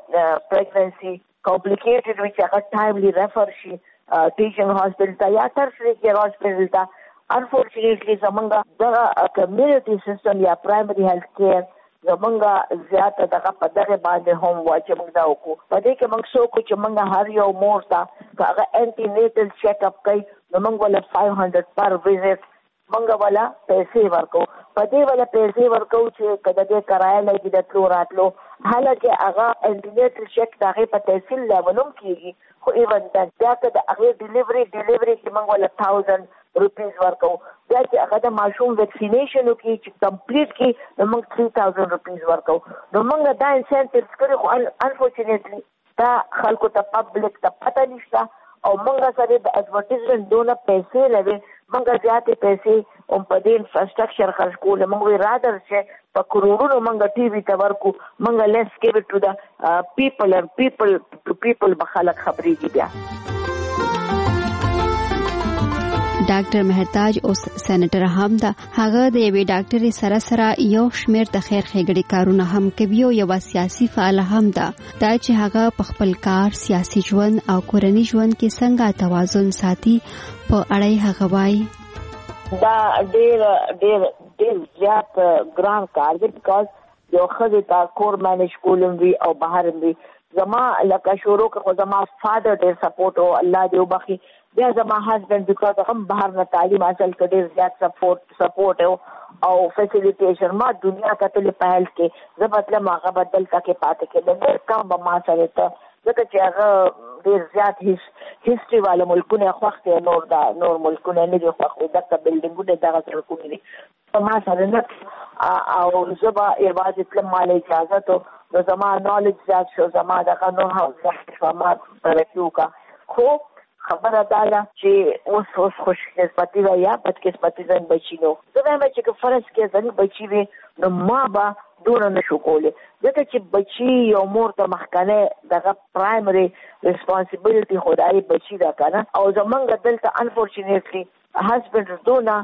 پریګننسي complicated which هغه ټایملی ریفر شي ټیچینګ هاسپټل ته یا ټرشري کیر هاسپټل ته. انفورچونیټلی زمونږه د کمیونټي سیستم یا پرایمري هیلث کیر زمونږه زیاته دغه په دغه باندې هم واچ موږ دا وکړو. په دې کې موږ څو کو چې موږ هر یو مور ته هغه انټینیټل چیک اپ کوي نو موږ ولا five hundred پر ویزټ موږ ولا پیسې ورکو. په دې ولا پیسې ورکو چې کله دې کرایه لګي د تلو راتلو حالکه هغه انټینیټل چیک دغه په تحصیل لیولوم کیږي. خو ایون دا چې د هغه ډیلیوري ډیلیوري کې موږ ولا thousand روپیز ورکو. دا چې هغه د ماشوم ویکسینیشن کې چې کمپلیټ کی نو موږ three thousand روپیز ورکو. نو موږ دا انسنټیوز کړو خو انفورچونیټلی دا خلکو ته پبلک ته پته نشته او موږ سره د ایڈورټایزمنت دونه پیسې لري. موږ زیاتې پیسې هم په دې انفراستراکچر خرج کول. موږ وی رادر چې په کروڑونو موږ ټي وي ته ورکو. موږ لیس ګیو ټو د پیپل اند پیپل ټو پیپل به خلک خبرېږي. بیا ډاکټر مهرتاج اوس سېنیټر هم ده. هغه د یوې ډاکټرې سره سره یو شمېر د خیر ښېګړې کارونه هم کوي او یوه سیاسي فعاله هم ده. دا چې هغه په خپل کار، سیاسي ژوند او کورني ژوند کې څنګه توازن ساتي په اړه یې هغه وایي. دا ډېر ډېر ډېر زیات ګران کار دی بیکاز یو ښځې ته کور مینج کولم وي او بهر وي. زما لکه شروع کې خو زما فادر ډېر سپورټ او الله دې وبخي. بیا زما هسبند بیکاز هم بهر نه تعلیم حاصل کړ ډېر زیات سپورټ سپورټ او فیسیلیټیشن. ما دنیا کتلې په هیلث کې زه مطلب هغه بدل تکې پاتې کېدم ډېر کم به ما سره ته ځکه چې هغه ډېر زیات هیسټري والا ملکونه خوښ دي. نور دا نور ملکونه نه دي خوښ دي. دغه بلډینګونه دغه سړکونه دي ما سره نه او زه به یوازې تلم مال اجازه ته نو زما نالج زیات شو زما دغه نو هم زیات شو ما ترقي وکړه. خو خبره دا ده چې اوس اوس خوش قسمتي ده یا بد قسمتي زن بچي نو زه وایم چې که فرض کې زنی بچي وي نو ما به دونه نشو کولی ځکه چې بچي یو مور ته مخکنه دغه پرایمري ریسپانسیبিলিټي خدای بچي دا کنه او زمونږ دلته انفورچونیټلی هسبند دونه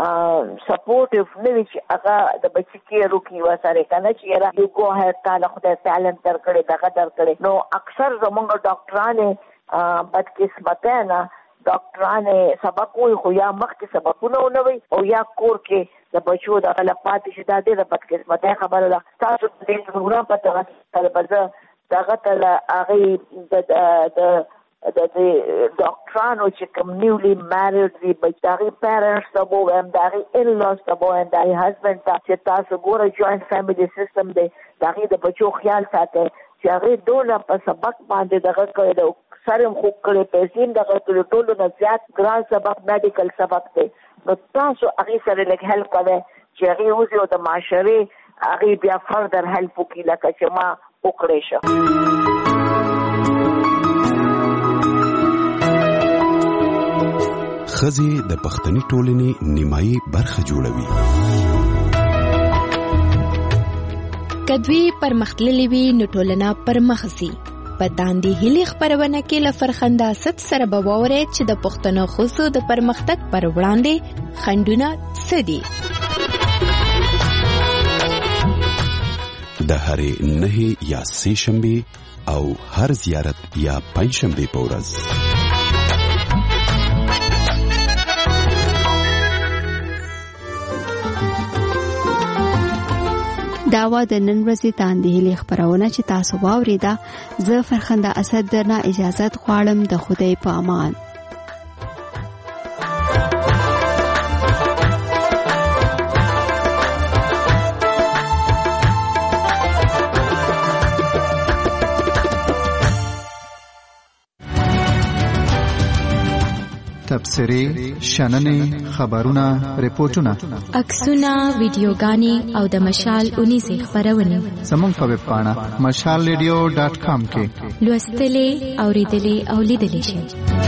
سپورټیو نه وي چې هغه د بچي کېر وکړي ورسره کنه چې یاره یو ګو هیر تعالی خدای ټالنت درکړي دغه درکړي. نو اکثر زمونږ ډاکټرانې بدقسمته نه ډاکټرانې سبق وایي خو یا مخکې سبقونه ونه وي او یا کور کې د بچو دغه لپاتې شي. دا ډېره بدقسمته خبره ده. تاسو دې پروګرام په دغه دغه ته هغې د د ډاکټرانو چې کوم نیولی میریډ دي بچ هغې پیرنټس ته به وایم د هغې انلاس ته به وایم د هغې هسبنډ ته چې تاسو ګوره جوینټ فیملي سیستم دی د هغې د بچو خیال ساتئ چې هغې دونه په سبق باندې دغه کړی دی سر هم خوږ کړی پیسې هم دغه کړي ټولو نه زیات ګران سبق میډیکل سبق دی. نو تاسو هغې سره لږ هیلپ کوئ چې هغې وځي او د معاشرې هغې بیا فردر هیلپ وکړي لکه چې ما وکړی شه. ښځې د پښتني ټولنې نیمایي برخه جوړوي. کدوی پرمختللې وي نو ټولنه پرمخ ځي. په داندې هلي خبرونه کې له فرخنده ست سره به واورئ چې د پښتنو ښځو د پرمختګ پر وړاندې خنډونه څه دي. د هرې نهې یا سې شنبې او هر زیارت یا پنځ شنبې په ورځ داوا د نن ورځې تاندې هلي خبرونه چې تاسو واوریده. زه فرخنده اسد درنه اجازت غواړم. د خدای په امان. تبصرې، شننې، خبرونه، ریپورتونه، عکسونه، ویډیوګانې او د مشال اونیزې خبرونه زموږ په ویب پاڼه مشال ریډیو ډاټ کام کې لوستلې، اوریدلې او لیدلې شئ.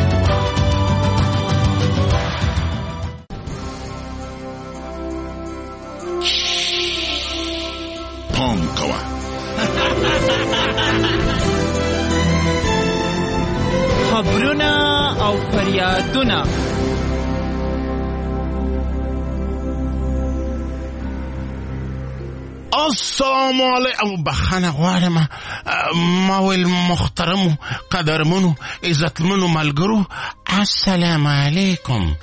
پام کوه. خبرونه او فریادونه السلام علیکم. بخښنه غواړم ما ویل محترمو قدرمنو عزتمنو ملګرو السلام علیکم.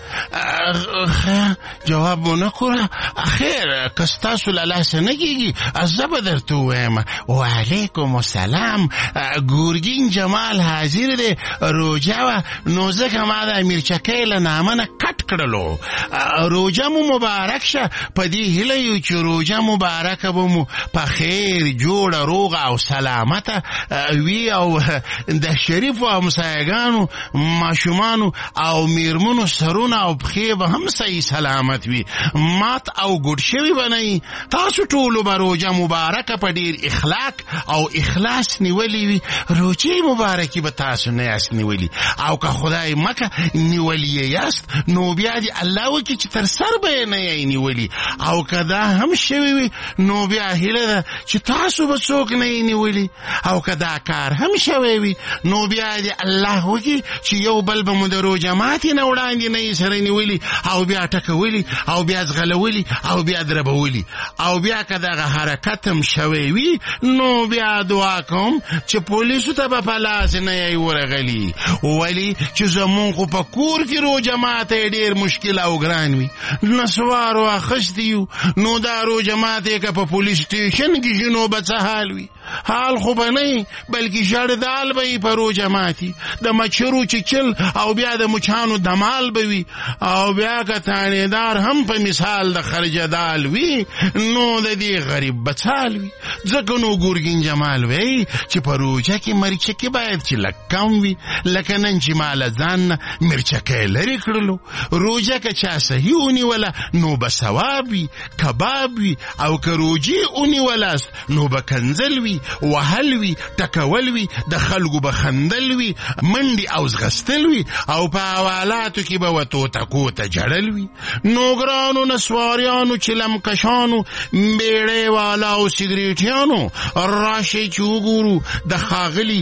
جواب ونه کړه. خیر که ستاسو له لاسه نه کېږي زه به درته ووایم وعلیکم السلام. ګورګین جمال حاضر دی. روژه وه نو ځکه ما د امیرچکۍ له نامه نه کټ کړلو. روژه مو مبارک شه. په دې هیله یو چې روژه مبارکه به مو په خیر جوړه روغه او سلامته وي او د شریفو همسایګانو ماشومانو او میرمنو سرونه او پښې به هم صحیح سلامت وي. مات او ګډ شوي به نه وي. تاسو ټولو به روژه مبارکه په ډېر اخلاق او اخلاص نیولې وي. روژې مبارکي به تاسو نه یاست نیولي او که خدای مکه نیولي یاست نو بیا دې الله وکړي چې تر سر به یې نه یې نیولي او که دا هم شوي وي نو بیا هیله ده چې تاسو به څوک نه یې نیولي او که دا کار هم شوی وي نو بیا دې الله وکړي چې یو بل به مو د روژه ماتې نه وړاندې نه یې سره نیولي او بیا ټکولي او بیا ځغلولي او بیا دربولي او بیا که دغه حرکت هم شوی وي نو بیا دعا کوم چې پولیسو ته به په لاس نه یې ورغلي. ولې چې زمونږ خو په کور کې روژه ماتی ډېر مشکل او ګران وي. نسوارو اخیستی یو نو دا روژه ماتی که په پولیس سټیشن کې شي نو به څه حال وي؟ حال خو به نه بلکې ژړدال به یې په روژه ماتي. د مچرو چیچل او بیا د مچانو دمال به وي او بیا که تانیدار هم په مثال د خرجدال وي نو د دې غریب به څه حال وي؟ ځکه نو ګورګین جمال وی چې په روژه کې مرچکې باید چې لږ کم وي. لکه نن چې ما له ځان نه مرچکۍ لرې کړلو. روژه که چا صحیح ونیوله نو به ثواب وي، کباب وي او که روژې ونیولاست نو به کنځل وي، وهل وي، ټکول وي، د خلکو به خندل وي، منډې او ځغستل وي او په حوالاتو کې به وتوته کوته جړل وي. نو ګرانو نسواریانو چلمکشانو بیړۍ والا او سګریټیانو راشئ چې وګورو د ښاغلي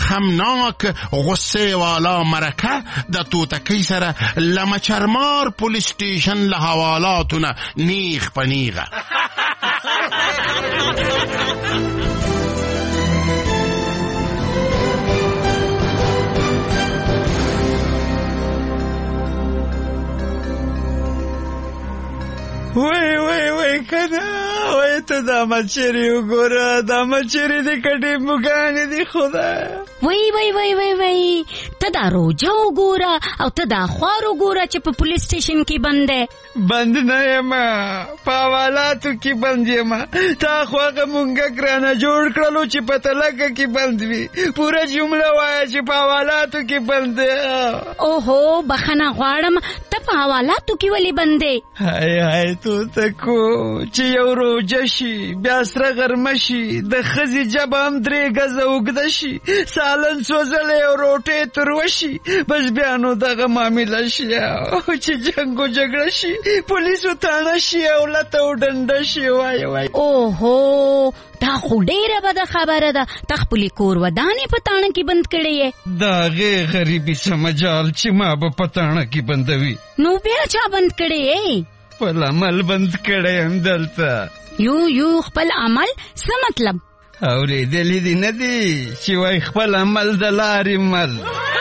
خخمناک غصې والا مرکه د توتکۍ سره له مچرمار پولیس سټیشن له حوالاتو نه نیغ په نیغه. وای وای وای کنه وای ته دا مچری وګوره دا مچری دې کټې مګانې دي خدای. وای وای وای وای وای ته دا روجه وګوره او ته دا خوار وګوره چې په پولیس سټیشن کې بند دی. بند نه یم په حوالاتو کې بند یم. تا خو هغه مونږک رانه جوړ کړلو چې په تلکه کې بند وي. پوره جمله وایه چې په حوالاتو کې بند دی. اوهو بخښنه غواړم ته په حوالاتو کې ولې بند دی؟ هاي هاي تو تکو چې یو روجه شي بیا سره غرمه شي د ښځې جبه هم درې ګزه اوږده شي سالن سوځلی او روټۍ تروه شي بس بیا نو دغه معامله شي چې جنګ و جګړه شي پولیسو تاڼه شي او لته او ډنډه شي وای وای اوهو دا خو ډېره بده خبره ده ته خپلې کور ودانې په تاڼه کې بند کړی یې د هغې غریبي څه مجال چې ما به په تاڼه کې بندوي نو بیا چا بند کړی یې خپل عمل بند کړی یم دلته یو یو خپل عمل څه مطلب اورېدلي دي نه دي چې وای خپل عمل د لارې مل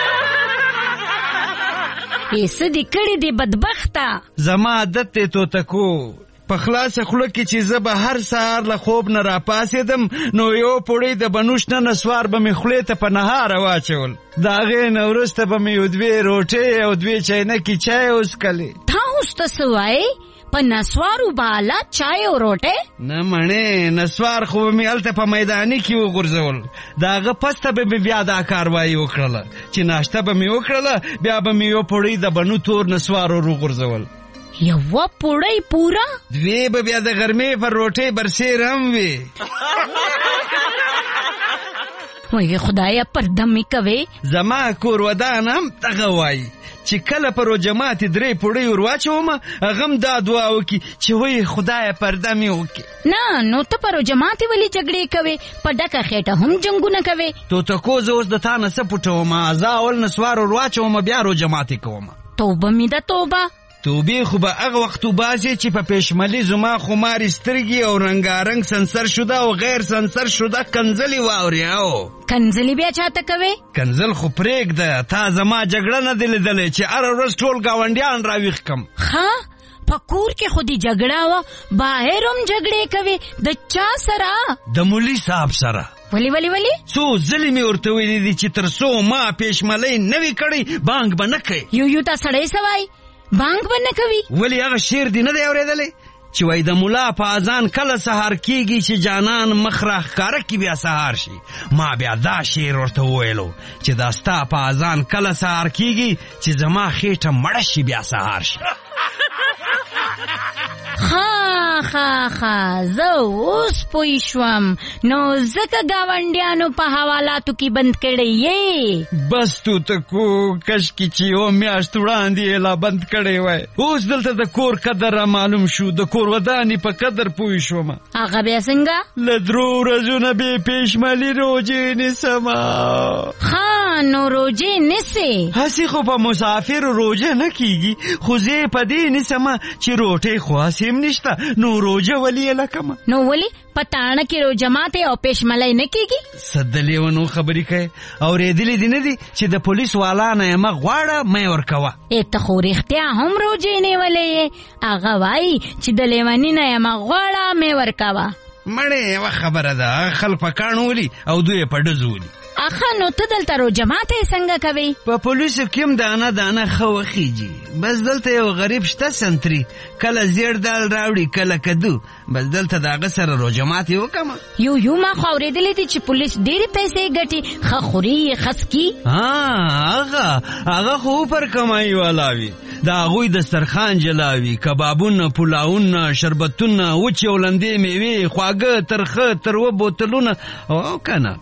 یې څه دې کړي دي بدبخته زما عادت دی توتکو په خلاصه خوله کې چې زه به هر سهار له خوب نه راپاڅېدم نو یو پوړی د بنوش نه نسوار به مې خولې ته په نهاره واچول د هغې نه وروسته به مې یو دوې روټۍ او دوې چاینکې چای وڅکلې تا اوس ته څه وایې په نسوارو به اله چای او روټۍ نه مڼې نسوار خو به مې هلته په میداني کې وغورځول د هغه پسته به مې بیا دا کاروایي وکړله چې ناشته به مې وکړله بیا به مې یو پوړی د بنو تور نسوار ور وغورځول یوه پوړی پوره دوی به بیا د غرمې پر روټۍ برسېر هم وي وای خدایه پرده مې کوې زما کور ودان هم دغه وایي چې کله په روجماتې درې پوړۍ ور واچومه هغه هم دا دعا وکړي چې وایي خدایه پرده مې وکړي نه نو ته په روجماتې ولې جګړې کوې په ډکه خېټه هم جنګونه کوې توتکو زه اوس د تا نه څه پټومه زه اول نسوار ور واچومه بیا روجماتې کومه توبه مې ده توبه توبې خو به هغه وخت وباسې چې په پېشملي زما خمارې سترګې او رنګارنګ سنسر شده او غیر سنسر شده کنځلې واورې او کنځلې بیا چاته کوې کنځل خو پرېږده تا زما جګړه نه دې لیدلې چې هره ورځ ټول ګاونډیان راویښ کړم ښه په کور کې خو دې جګړه وه بهر هم جګړې کوې د چا سره د مولي صاحب سره ولې ولې ولې څو ځلې مې ورته ویلي دي چې تر څو ما پېشملۍ نه وي کړی بانک به نه کوي یو یو تا سړی څه وایي بانک به نه کوي ولې هغه شعر دې نه دی اورېدلی چې وای د ملا په اذان کله سهار کېږي چې جانان مخ راښکاره کړي بیا سهار شي ما بیا دا شعر ورته وویلو چې دا ستا په اذان کله سهار کېږي چې زما خېټه مړه شي بیا سهار شي ښه ښه ښه زه اوس پوه شوم نو ځکه ګاونډیانو په حوالاتو کې بند کړی یې بس توتکو کشکې چې یوه میاشت وړاندې یې لا بند کړی وای اوس دلته د کور قدر را معلوم شو د کور ودانې په قدر پوه شوم هغه بیا څنګه له درو ورځو نه بې پېشملي روجې نیسمه ښه نو روجې نیسې هسې خو په مسافرو روجه نه کېږي خو زه یې په دې نیسمه چې روټۍ خو هسې هم نشته نو روجه ولې یې لکمه نو ولې په تاڼه کې روجه ماتې او پېشملی نه کېږي څه د لیونو خبرې کوې اورېدلي دي نه دي چې د پولیس والا نه یې مه غواړه مه یې ورکوه ای ته خو رښتیا هم روجې نیولې یې هغه وایي چې د لیوني نه یې مه غواړه مه یې ورکوه مړې یوه خبره ده خلک په کاڼو ولي او دوی یې په ډزو ولي اخه نو ته دلته روجه ماتې څنګه کوې په پولیسو کې هم دانه دانه ښه وخیږي بس دلته یو غریب شته سنتري کله زیړ دال راوړي کله کدو بس دلته د هغه سره روجه ماتې وکړمه یو یو ما خو اورېدلی دي چې پولیس ډېرې پیسې ګټي ښه خوري یې خسکي هغه هغه خو پر کمایي والا وي د هغوی دسترخوان جلاوي کبابونه پلاونه شربتونه وچې او لندې میوې خواږه ترخه تروه بوتلونه او که نه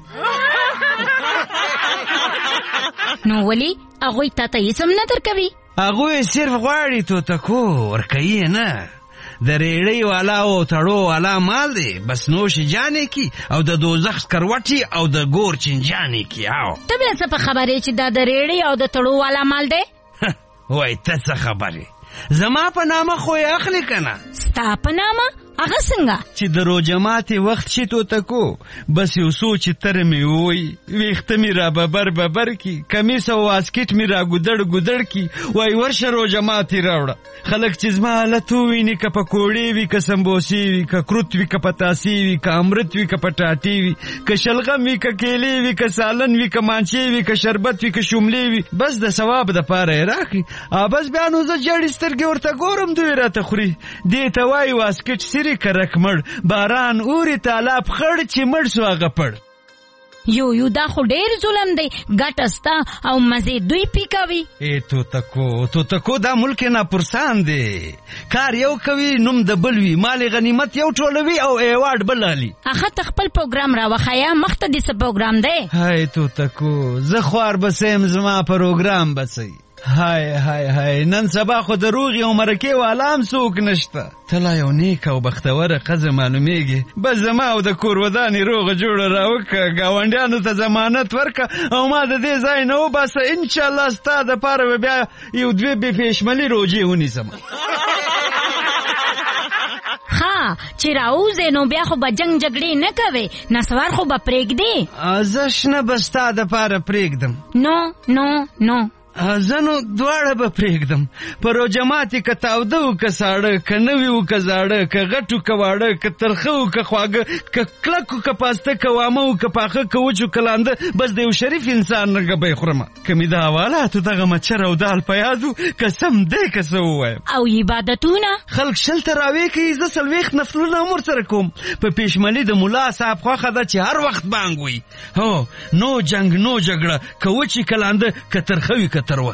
نو ولی هغوی تا ته هیڅ هم نه درکوي هغوی صرف غواړي توتکو ورکوي نه د ریړۍ والا او تړو والا مال دی بس نوش جانې کی او د دوزخ کروټي او د ګور چنجانې کی او ته بیا څه په خبرې چې دا د ریړۍ او د تړو والا مال دی وای ته څه خبرې زما په نامه خو یې اخلي که نه ستا په نامه هغه څنګه چې د روجه ماتې وخت شي توتکو بس یو څو چې تره مې ووایي ویښته مې را ببر ببر کي کمیس او واسکټ مې را ګودړ ګودړ کي وایي ورشه روجه ماتې راوړه خلک چې زما حالت وویني که پکوړې وي که سمبوسې وي که کروت وي که پتاسې وي که امرت وي که پټاټې وي که شلغم وي که کیلې وي که سالن وي که مانچې وي که شربت وي که شوملې وي بس د ثواب دپاره یې راکړي بس بیا نو زه جړې سترګې ورته ګورم دوی راته خوري دې ته وایي واسکټ سري کرک مړ باران اوري تالاب خړ چې مړ سو هغه پړ یو یو دا خو ډیر ظلم دی. ګټه ستا او مزې دوی پی کوي. ای تو تکو تو تکو دا ملک نه پرسان دی. کار یو کوي نوم د بل وی، مال غنیمت یو ټولوي او ایوارډ بل علي. اخه خپل پروګرام را وخایا مخته دې څه پروګرام دی. هاي تو تکو زه خوار بسیم زما پروګرام بسي. هاي هاي هاي نن سبا خو دروغي او مرکه والام سوق نشته. تلا یو نیک او بختوره قزه معلومیږي. بس زما او د کور ودانې روغه جوړه راوکه، گاونډیانو ته ضمانت ورکه او ما د دې ځای نه وباسه. ان شاء الله ستا د پاره بیا یو دوی به پېشملي روجي ونیسم. ها چې راوځې نو بیا خو به جنگ جګړې نه کوي، نسوار خو به پرېږدې. زه شنه به ستا دپاره پرېږدم. نو نو نو زه نو دواړه به پرېږدم. په روجمات یې که تاوده و که ساړه، که نوي و که زاړه، که غټ و که واړه، که ترخه و که خواږه، که کلک و که پاسته، که وامه و که پاخه، که وچ و که لانده، بس د یو شریف انسان نه ګبی خورمه. که مې د حوالاتو دغه مچر او دال په یاد و، قسم دی که څه ووایم. او عبادتونه خلک شل ته راوې کوي، زه څلوېښت نفلونه هم ورسره کوم. په پېشملي د ملا صاحب خوښه ده چې هر وخت بانګ وي. هو نو جنګ نو جګړه، که وچې که لانده، که ترخه وي که تروه.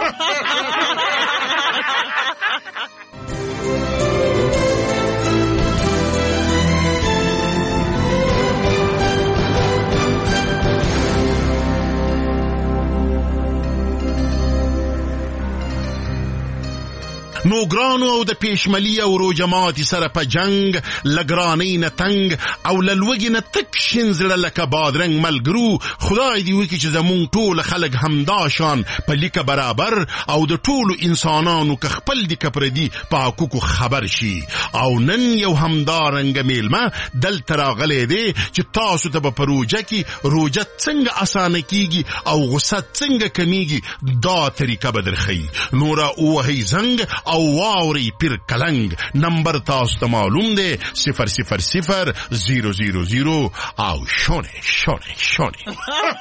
نو ګرانو او د پیشملي او روجماتي سره په جنگ لګرانۍ نه تنگ او للوګي نه تک شین زړه لکه بادرنګ ملګرو. خدای دې وکړي چې زمونږ ټول خلک همدا شان په لیکه برابر او د ټولو انسانانو که خپل دي که پردي په حقوقو خبر شي. او نن یو همدارنګه میلمه دلته راغلی دی چې تاسو ته به په روجه کې روجه څنګه اسانه کیږي او غصه څنګه کمیږي دا طریقه به درښیي. نو را ووهئ زنګ او واوري پیر کلنگ. نمبر تاسو ته معلوم دی صفر صفر صفر زیرو زیرو زیرو او شونه شونه شونه.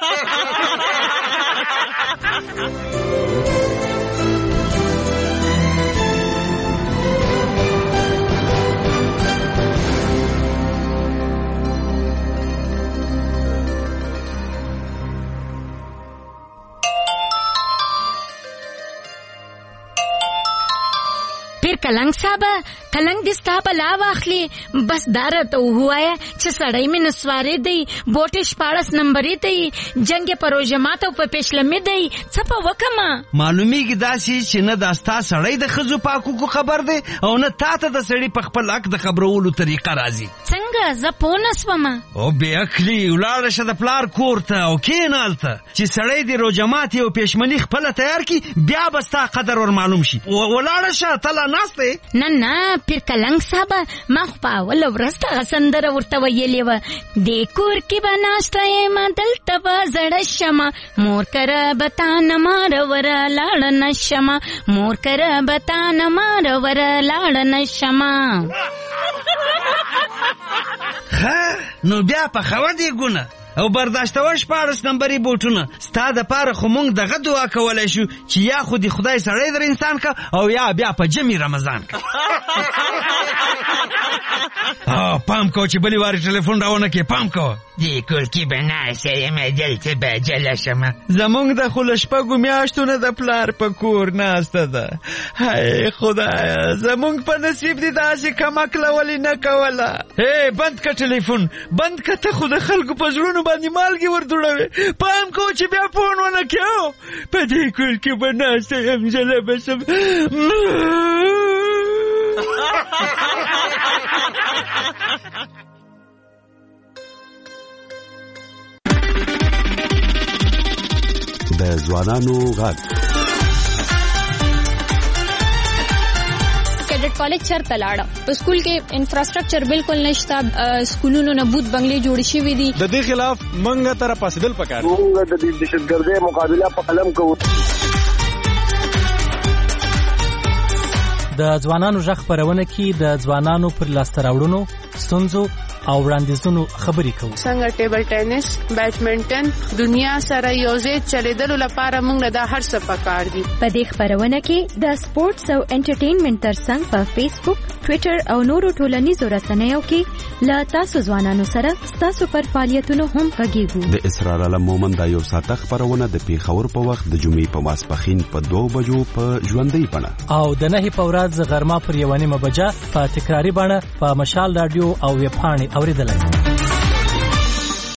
پیر کلنګ صاحب کلنګ دې ستا په لا واخلي. بس دا راته ووایه چې سړی مې نسوارې دی، بوټې شپاړس نمبرې دی، جنګ یې په روژمات او په پیشلمې دی. څه په وکمه؟ معلومیږي داسې چې نه دا ستا سړی د ښځو په حقوقو خبر دی او نه تا ته د سړي په خپل حق د خبرولو طریقه راځي. څنګه؟ زه پوه نه سومه. او بې عقلي ولاړه شه د پلار کور ته او کښېنه هلته چې سړی د روژمات او پیشملي خپله تیار کړي، بیا به ستا قدر ور معلوم شي. ولاړه شه تله ناسته. نه نه پیر کلنګ صاحب ما خو په اوله ورځ دغه سندره ورته ویلې وه. دې کور کې به ناسته یم دلته به زړه شمه، مور کره به تا نه ماروره لاړه نه شمه، مور کره به تا نه ماروره لاړه نه شمه. ښه نو بیا په خوا دې ګونه او برداشتوه شپاړس نمبرې بوټونه. ستا د پاره خو مونږ دغه دعا کولی شو چې یا خو د خدای سړی در انسان که او یا بیا په جمع رمضان که. پام کوه چې بلې وارې ټلیفون راونه کې. پام کوه. دې کور کې به ناسته یم دلته به جله شمه. زمونږ د خو له شپږو میاشتو نه د پلار په کور ناسته ده. هی خدایه زمونږ په نصیب دې داسې کمکله ولې نه کوله. هی بند که ټلیفون بند که، ته خو د خلکو په زړونو باندې مالګې ور دوړوي. پام کوه چې بیا فون ونه کړو. په دې کور کې به ناسته یم جله به شم. د ځوانانو غږ کیډټ کالج چرته لاړه. په سکول کې انفراستراکچر بالکل نشته، سکولونو نه بوت بنگلې جوړ شوې دي. د دې خلاف منګه تر پاسدل پکار. موږ د دې دهشتګردۍ مقابله په قلم کوو. د ځوانانو غږ خپرونه کې د ځوانانو پر لاسته راوړنو، ستونزو او وړاندیزونو خبرې کوو. څنګه ټیبل ټینس، بیډمنټن دنیا سره یوځای چلیدلو لپاره موږ له دا هر څه پکار دي. په دې خبرونه کې د سپورتس او انټرټینمنټ ترڅنګ په فیسبوک، ټوئیټر او نورو ټولنیزو رسنیو کې له تاسو ځوانانو سره تاسو پر فعالیتونو هم غږیږو. د اسرار علم مومند دا یو ساعته خبرونه د پیښور په وخت د جمعې په ماسپښین په دوه بجو په ژوندۍ بڼه او د نهي په ورځ غرمه پر یوه نیمه بجه په تکراري بڼه په مشال رادیو او ویب پاڼې اوریدلای.